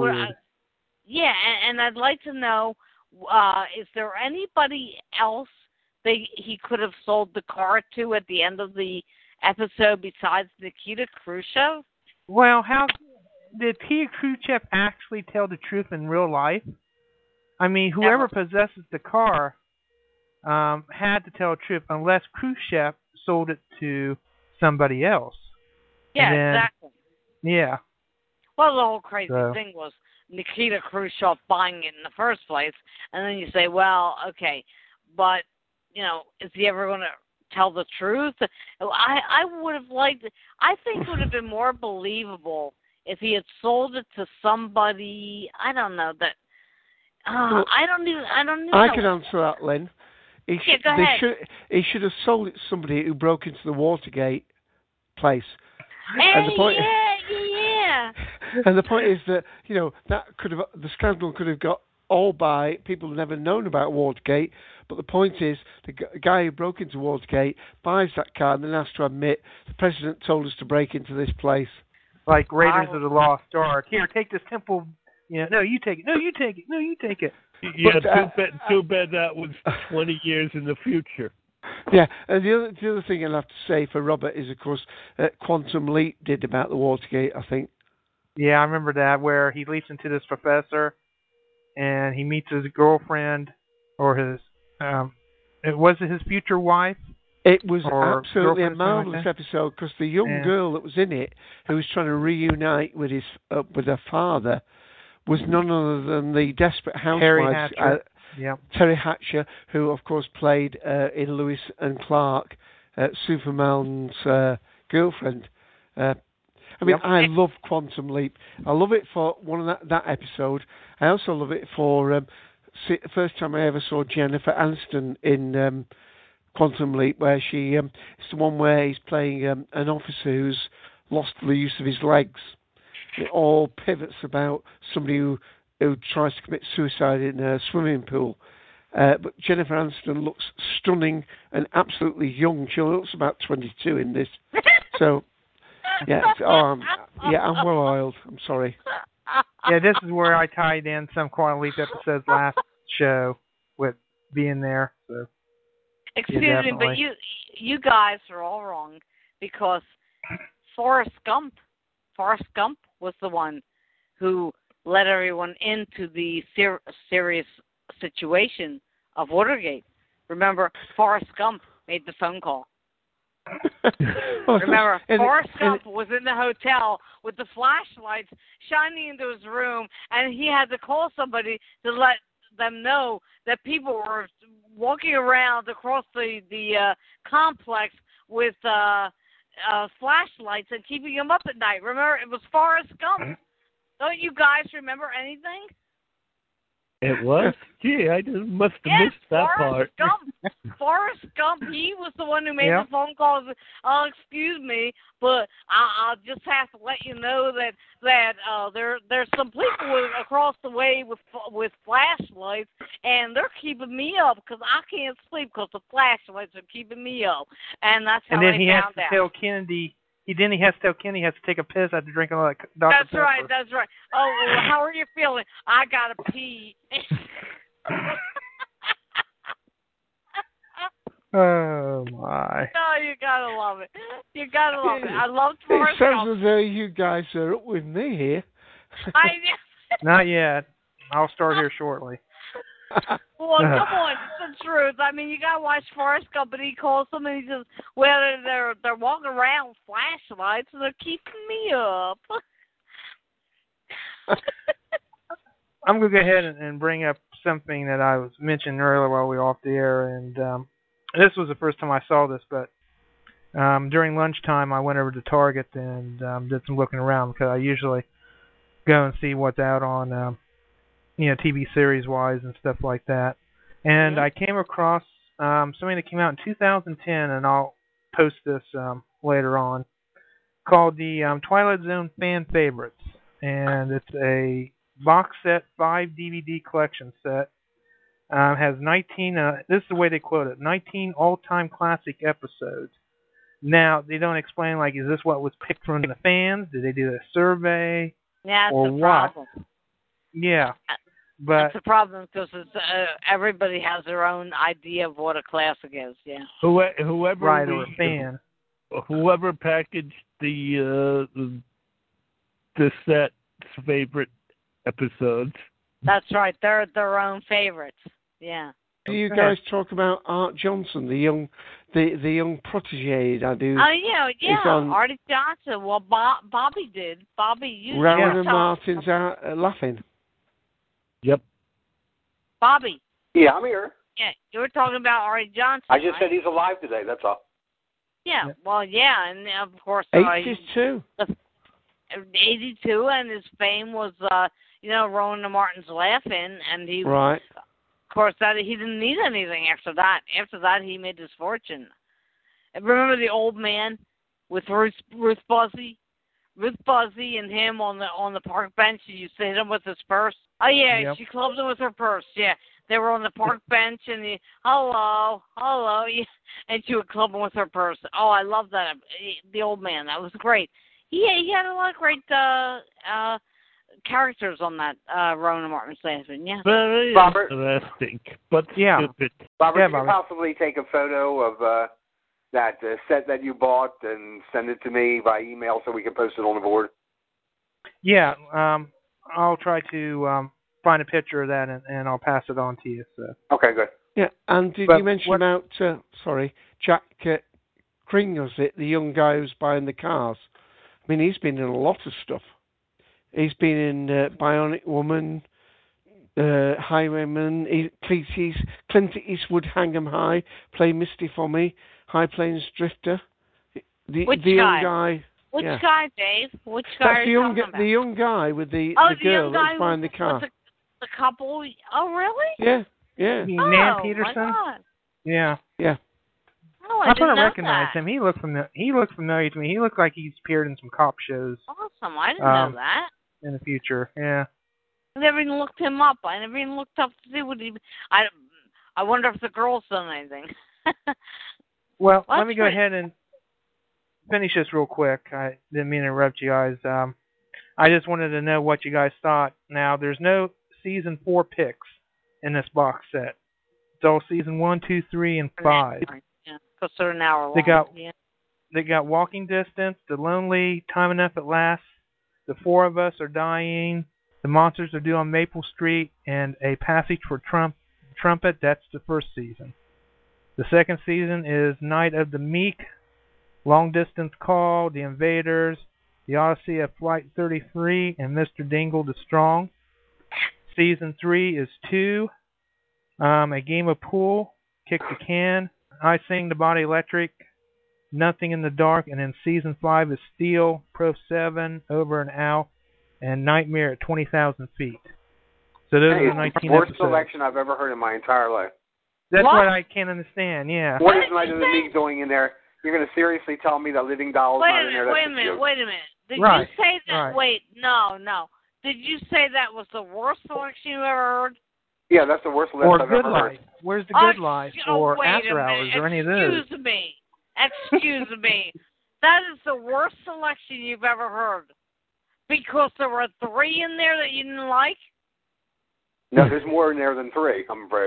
and I'd like to know, is there anybody else he could have sold the car to at the end of the episode besides Nikita Khrushchev? Well, how did Nikita Khrushchev actually tell the truth in real life? I mean, whoever possesses the car had to tell the truth unless Khrushchev sold it to somebody else. Yeah, exactly. Yeah. Well, the whole crazy thing was Nikita Khrushchev buying it in the first place, and then you say, well, okay, but is he ever going to tell the truth? I would have liked it. I think it would have been more believable if he had sold it to somebody. I don't know that. I don't know. I can answer that, Lynn. Go ahead. He should have sold it to somebody who broke into the Watergate place. Hey, and the point, yeah. And the point is that the scandal could have got all by people who've never known about Watergate. But the point is, the guy who broke into Watergate buys that car and then has to admit the president told us to break into this place. Like Raiders of the Lost Ark. Here, take this temple. No, you take it. No, you take it. No, you take it. Yeah, too bad that was 20 years in the future. Yeah, and the other thing I'll have to say for Robert is, of course, Quantum Leap did about the Watergate, I think. Yeah, I remember that, where he leaps into this professor, and he meets his girlfriend, or his, was it his future wife? It was absolutely a marvelous episode, because the young girl that was in it, who was trying to reunite with her father, was none other than the Desperate Housewives, Terry Hatcher, who of course played in Lewis and Clark, Superman's girlfriend. I love Quantum Leap. I love it for one of that episode. I also love it for first time I ever saw Jennifer Aniston in Quantum Leap, where it's the one where he's playing an officer who's lost the use of his legs. It all pivots about somebody who tries to commit suicide in a swimming pool. But Jennifer Aniston looks stunning and absolutely young. She looks about 22 in this. So, I'm well oiled. I'm sorry. Yeah, this is where I tied in some Quantum Leap episodes last show with being there. So. Excuse me, but you guys are all wrong, because Forrest Gump was the one who led everyone into the serious situation of Watergate. Remember, Forrest Gump made the phone call. Remember, Forrest Gump was in the hotel with the flashlights shining into his room, and he had to call somebody to let them know that people were walking around across the complex with flashlights and keeping them up at night. Remember, it was Forrest Gump. Don't you guys remember anything? It was? Gee, I must have missed that part. Forrest Gump, he was the one who made the phone calls. Excuse me, but I'll just have to let you know that there's some people across the way with flashlights, and they're keeping me up because I can't sleep because the flashlights are keeping me up. And that's how I found out. And then he has to tell Kennedy He has to tell Kenny he has to take a piss after drinking all that Dr. That's Pepper. right. That's right. Oh, well, how are you feeling? I gotta pee. Oh my! No, you gotta love it. You gotta love it. I love It Forrest sounds Gump. as though you guys are up with me here. Not yet. I'll start here shortly. Well, come on, it's the truth. I mean, you gotta watch Forrest Gump, and he calls them, and he says, "Well, they're walking around with flashlights, and they're keeping me up." I'm gonna go ahead and bring up something that I was mentioning earlier while we were off the air, and this was the first time I saw this, but during lunchtime I went over to Target and did some looking around because I usually go and see what's out on, TV series wise and stuff like that. And I came across something that came out in 2010, and I'll post this later on, called the Twilight Zone Fan Favorites, and it's a box set 5 DVD collection set. Has 19, this is the way they quote it, 19 all-time classic episodes. Now, they don't explain, like, is this what was picked from the fans? Did they do a survey? Yeah, that's or the what? problem. Yeah. But that's the problem because everybody has their own idea of what a classic is, yeah. Whoever right, or a fan. Whoever packaged the set's favorite episodes. That's right. They're their own favorites. Yeah. Do you guys talk about Art Johnson, the young protege that do? Oh yeah. On Artie Johnson. Well, Bobby did. Bobby used Rowan to and Martin's out laughing. Yep. Bobby. Yeah, I'm here. Yeah, you were talking about Artie Johnson. I just right? said he's alive today. That's all. Yeah. Well, yeah, and of course. 82. 82, and his fame was, Rowan and Martin's laughing, and he. Right. Of course, that he didn't need anything after that. After that, he made his fortune. And remember the old man with Ruth Buzzy? Ruth Buzzy and him on the park bench. You used to hit him with his purse. Oh yeah, Yep. She clubbed him with her purse. Yeah, they were on the park bench, and hello, yeah, and she would club him with her purse. Oh, I love that. The old man. That was great. He had a lot of great characters on that Rowan and Martin's Laughing. Yeah. Very Robert? interesting, but Yeah. stupid. Robert, Yeah, can you Bobby. possibly take a photo of that set that you bought and send it to me by email so we can post it on the board? Yeah, I'll try to find a picture of that and I'll pass it on to you. So. Okay, good. Yeah, and did But you mention what- about Jack Kringles, the young guy who's buying the cars? I mean, he's been in a lot of stuff. He's been in Bionic Woman, Highwayman, Clint Eastwood, Hang 'em High, Play Misty for Me, High Plains Drifter. Which the young guy? guy. Which yeah. guy, Dave? Which guy That's are the you young, talking about? the young guy with the the girl young guy that's buying the car. with the couple. Oh, really? Yeah. You mean Oh, Nan my Peterson? God. Yeah. Oh, I I thought didn't I know recognized that. him. He looked familiar to me. He looked like he's appeared in some cop shows Awesome. I didn't know Um, that. in the future. Yeah. I never even looked him up. I never even looked up to see what he. I wonder if the girl's done anything. Well, Well, let me that's go great. ahead and finish this real quick. I didn't mean to interrupt you guys. I just wanted to know what you guys thought. Now, there's no season 4 picks in this box set. It's all season 1, 2, 3, and 5. Yeah, because they're an hour long. They got Walking Distance, The Lonely, Time Enough at Last, The Four of Us Are Dying, The Monsters Are Due on Maple Street, and A Passage for Trumpet. That's the first season. The second season is Night of the Meek, Long Distance Call, The Invaders, The Odyssey of Flight 33, and Mr. Dingle the Strong. Season 3 is 2, A Game of Pool, Kick the Can, I Sing the Body Electric, Nothing in the Dark, and then Season 5 is Steel, Pro 7, Over and Out, and Nightmare at 20,000 Feet. So those are the 19 it's the worst episodes. selection I've ever heard in my entire life. That's what I can't understand, yeah. What is Night of the Meek doing in there? You're going to seriously tell me that Living Doll's Wait not a in there? minute. Wait a minute. Did Right, you say that? right. Wait, no. Did you say that was the worst selection you ever heard? Yeah, that's the worst list Or I've Good ever Life. heard. Where's the Good Life? Oh, Or wait After a Hours, minute. or any of those. Excuse me. That is the worst selection you've ever heard. Because there were 3 in there that you didn't like? No, there's more in there than 3, I'm afraid.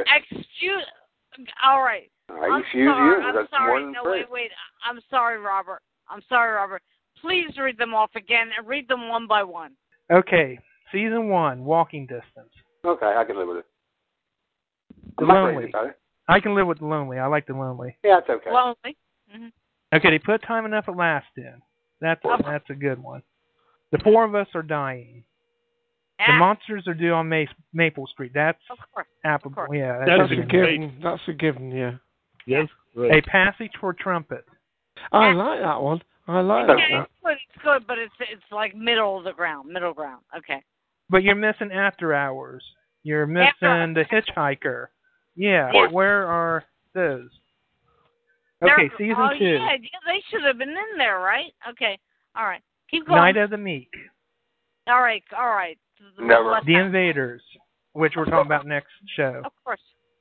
All right. I excuse you. That's more than 3. Wait. I'm sorry, Robert. Please read them off again and read them one by one. Okay. Season 1, Walking Distance. Okay, I can live with it. The Lonely. I can live with the Lonely. I like the Lonely. Yeah, it's okay. Lonely. Okay, they put Time Enough at Last in. That's a good one. The Four of Us Are Dying. The Monsters Are Due on Maple Street. That's applicable. Yeah, that's a given. That's a given. Yeah. Yes. Right. A Passage for Trumpet. I like that one. I like that one. It's good, but it's like middle ground. Okay. But you're missing After Hours. You're missing The Hitchhiker. Yeah. Where are those? Okay, season 2. Yeah, they should have been in there, right? Okay. All right. Keep going. Night of the Meek. All right. Never. The Invaders, which we're talking about next show. Of course.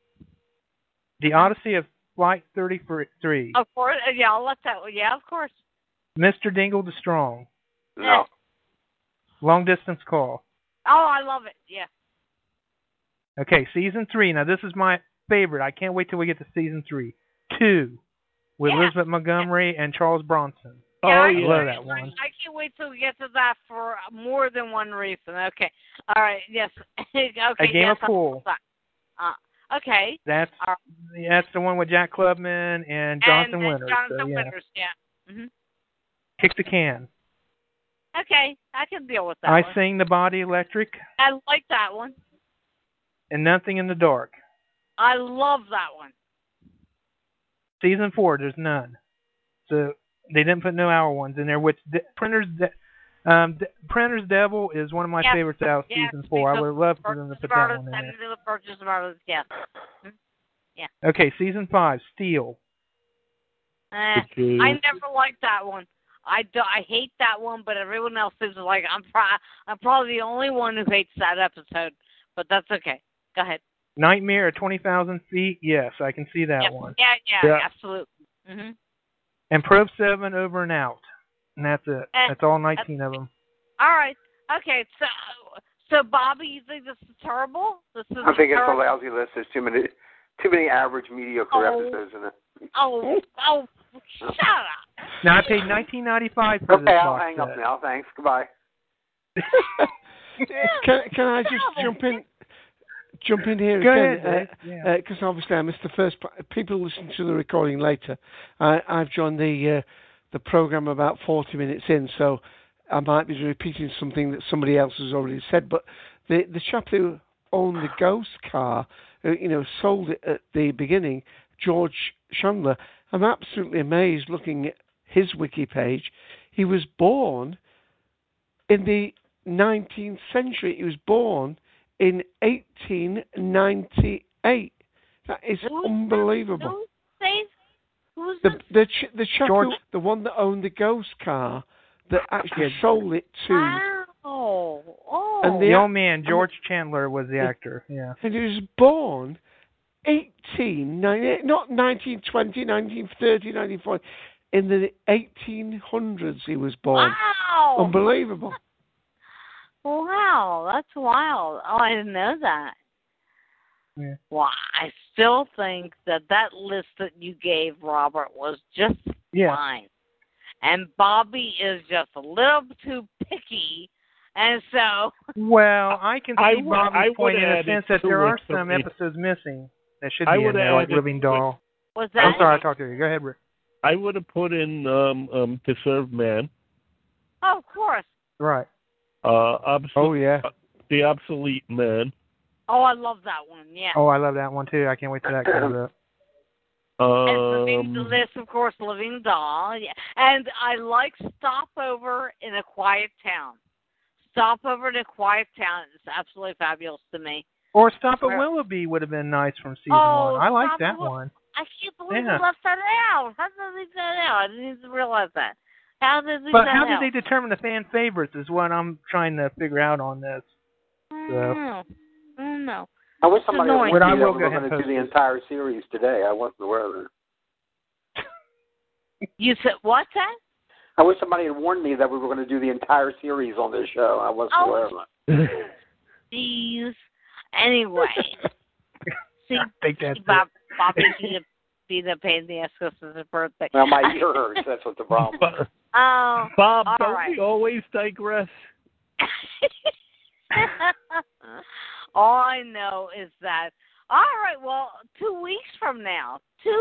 The Odyssey of Flight 33. Of course. Yeah, I'll let that. Yeah, of course. Mr. Dingle the Strong. No. Long Distance Call. Oh, I love it. Yeah. Okay, season 3. Now, this is my favorite. I can't wait till we get to season 3. 2, with Elizabeth Montgomery and Charles Bronson. Yeah, I love that one. I can't wait till we get to that for more than one reason. Okay. All right. Yes. Okay. A Game of Pool. Okay. That's the one with Jack Klubman and Jonathan Winters. Jonathan Winters, yeah. Mm-hmm. Kick the Can. Okay, I can deal with that I one. Sing the Body Electric. I like that one. And Nothing in the Dark. I love that one. Season 4, there's none. So they didn't put no hour ones in there, which Printer's Devil is one of my favorites out of season 4. I would love for them to put that one in there. Yeah. Okay, season 5, Steel. I never liked that one. I hate that one, but everyone else is like, I'm probably the only one who hates that episode, but that's okay. Go ahead. Nightmare at 20,000 Feet. Yes, I can see that one. Yeah, absolutely. Mm-hmm. And Probe 7, Over and Out. And that's it. That's all 19 of them. All right. Okay. So Bobby, you think this is terrible? I think it's a lousy list. There's too many average, mediocre episodes in it. Oh, shut up. Now, I paid $19.95 for this box set. I'll hang up now. Thanks. Goodbye. Can I just jump in here Go again? ahead, Because obviously I missed the first part. People listen to the recording later. I've joined the program about 40 minutes in, so I might be repeating something that somebody else has already said. But the chap who owned the ghost car, sold it at the beginning, George Chandler, I'm absolutely amazed looking at his wiki page. He was born in the 19th century. He was born in 1898. That is unbelievable. Who's the chap who, the one that owned the ghost car that actually sold it to. Wow. And the old man, George Chandler, was the actor. Yeah. And he was born 1898, not 1920, 1930, 1940. In the 1800s, he was born. Wow. Unbelievable. Wow, that's wild. Oh, I didn't know that. Yeah. Well, I still think that list that you gave, Robert, was just fine. And Bobby is just a little too picky, and so... Well, I can see Bobby's point in the sense that there are some episodes missing that should be in there, like Living Doll. What's that? I'm sorry, I talked to you. Go ahead, Rick. I would have put in Deserved Man. Oh, of course. Right. The Obsolete Man. Oh, I love that one, yeah. Oh, I love that one, too. I can't wait till that comes up. And this, of course, Living Doll. Yeah. And I like Stopover in a Quiet Town. Stopover in a Quiet Town is absolutely fabulous to me. Or Stop at Willoughby would have been nice from season 1. I like that one. I can't believe they left that out. How did they leave that out? I didn't even realize that. How did they did they determine the fan favorites is what I'm trying to figure out on this. I don't know. I wish somebody was going to do the entire series today. I wasn't aware of it. You said, what's that? I wish somebody had warned me that we were going to do the entire series on this show. I wasn't aware of that. Jeez. Anyway. See, Bobby be the pain in the ass because it's his birthday. Well, my ear hurts. That's what the problem is. Bob, don't we always digress? All I know is that, all right, well, 2 weeks from now,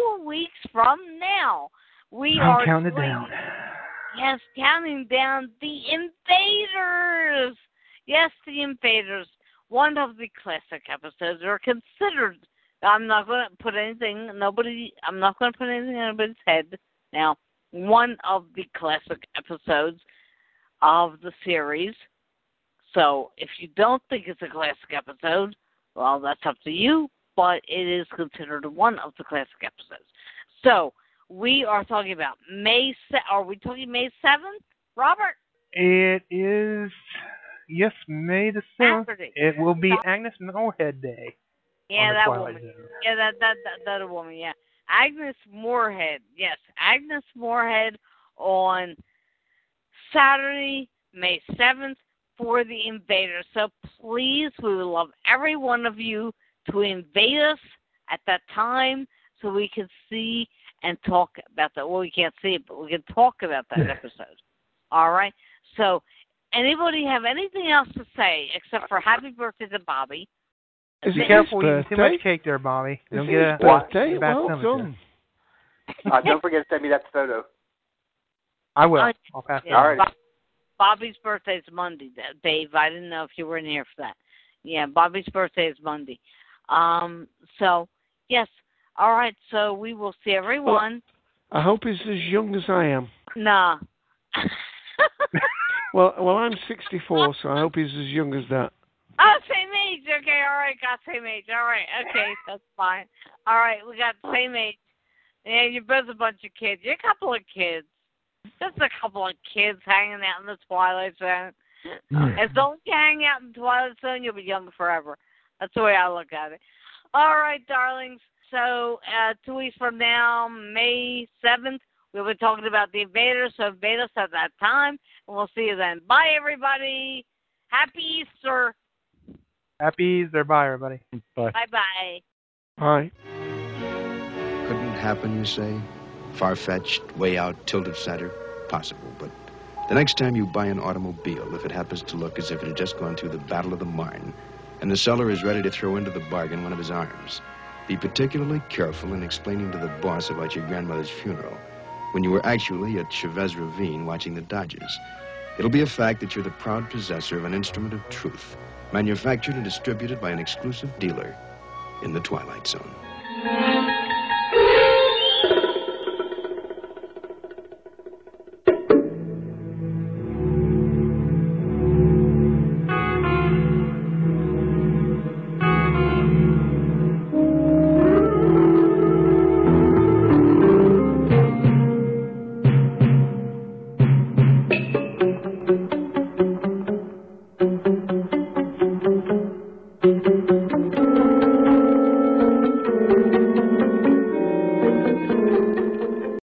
we are counting down. Yes, counting down the Invaders. Yes, the Invaders. One of the classic episodes are considered. I'm not going to put anything in anybody's head now. One of the classic episodes of the series. So if you don't think it's a classic episode, well, that's up to you, but it is considered one of the classic episodes. So we are talking about are we talking May 7th, Robert? It is, yes, May the 7th. Saturday. It will be Agnes Moorehead Day. Yeah, that woman. Yeah, that woman, yeah. Agnes Moorehead. Yes, Agnes Moorehead on Saturday, May 7th for the Invaders. So please, we would love every one of you to invade us at that time so we can see and talk about that. Well, we can't see it, but we can talk about that episode. All right? So anybody have anything else to say except for happy birthday to Bobby? Be careful eating too much cake there, Bobby. Don't get a birthday. bad Well stomach. Don't forget to send me that photo. I will. I'll pass it. All right. Bobby's birthday is Monday, Dave. I didn't know if you were in here for that. Yeah, Bobby's birthday is Monday. So, yes. All right, so we will see everyone. Well, I hope he's as young as I am. Nah. well, I'm 64, so I hope he's as young as that. Oh, same age. Okay, all right, got same age. All right, okay, that's fine. All right, we got the same age. Yeah, you're both a bunch of kids. You're a couple of kids. Just a couple of kids hanging out in the Twilight Zone. As long as you hang out in the Twilight Zone, you'll be young forever. That's the way I look at it. All right, darlings. So 2 weeks from now, May 7th, we'll be talking about the Invaders. So invade us at that time, and we'll see you then. Bye, everybody. Happy Easter. Happy Easter. Bye, everybody. Bye. Bye-bye. Bye. Couldn't happen, you say? Far-fetched, way out, tilted center? Possible, but the next time you buy an automobile, if it happens to look as if it had just gone through the Battle of the Marne, and the seller is ready to throw into the bargain one of his arms, be particularly careful in explaining to the boss about your grandmother's funeral when you were actually at Chavez Ravine watching the Dodgers. It'll be a fact that you're the proud possessor of an instrument of truth, manufactured and distributed by an exclusive dealer in the Twilight Zone.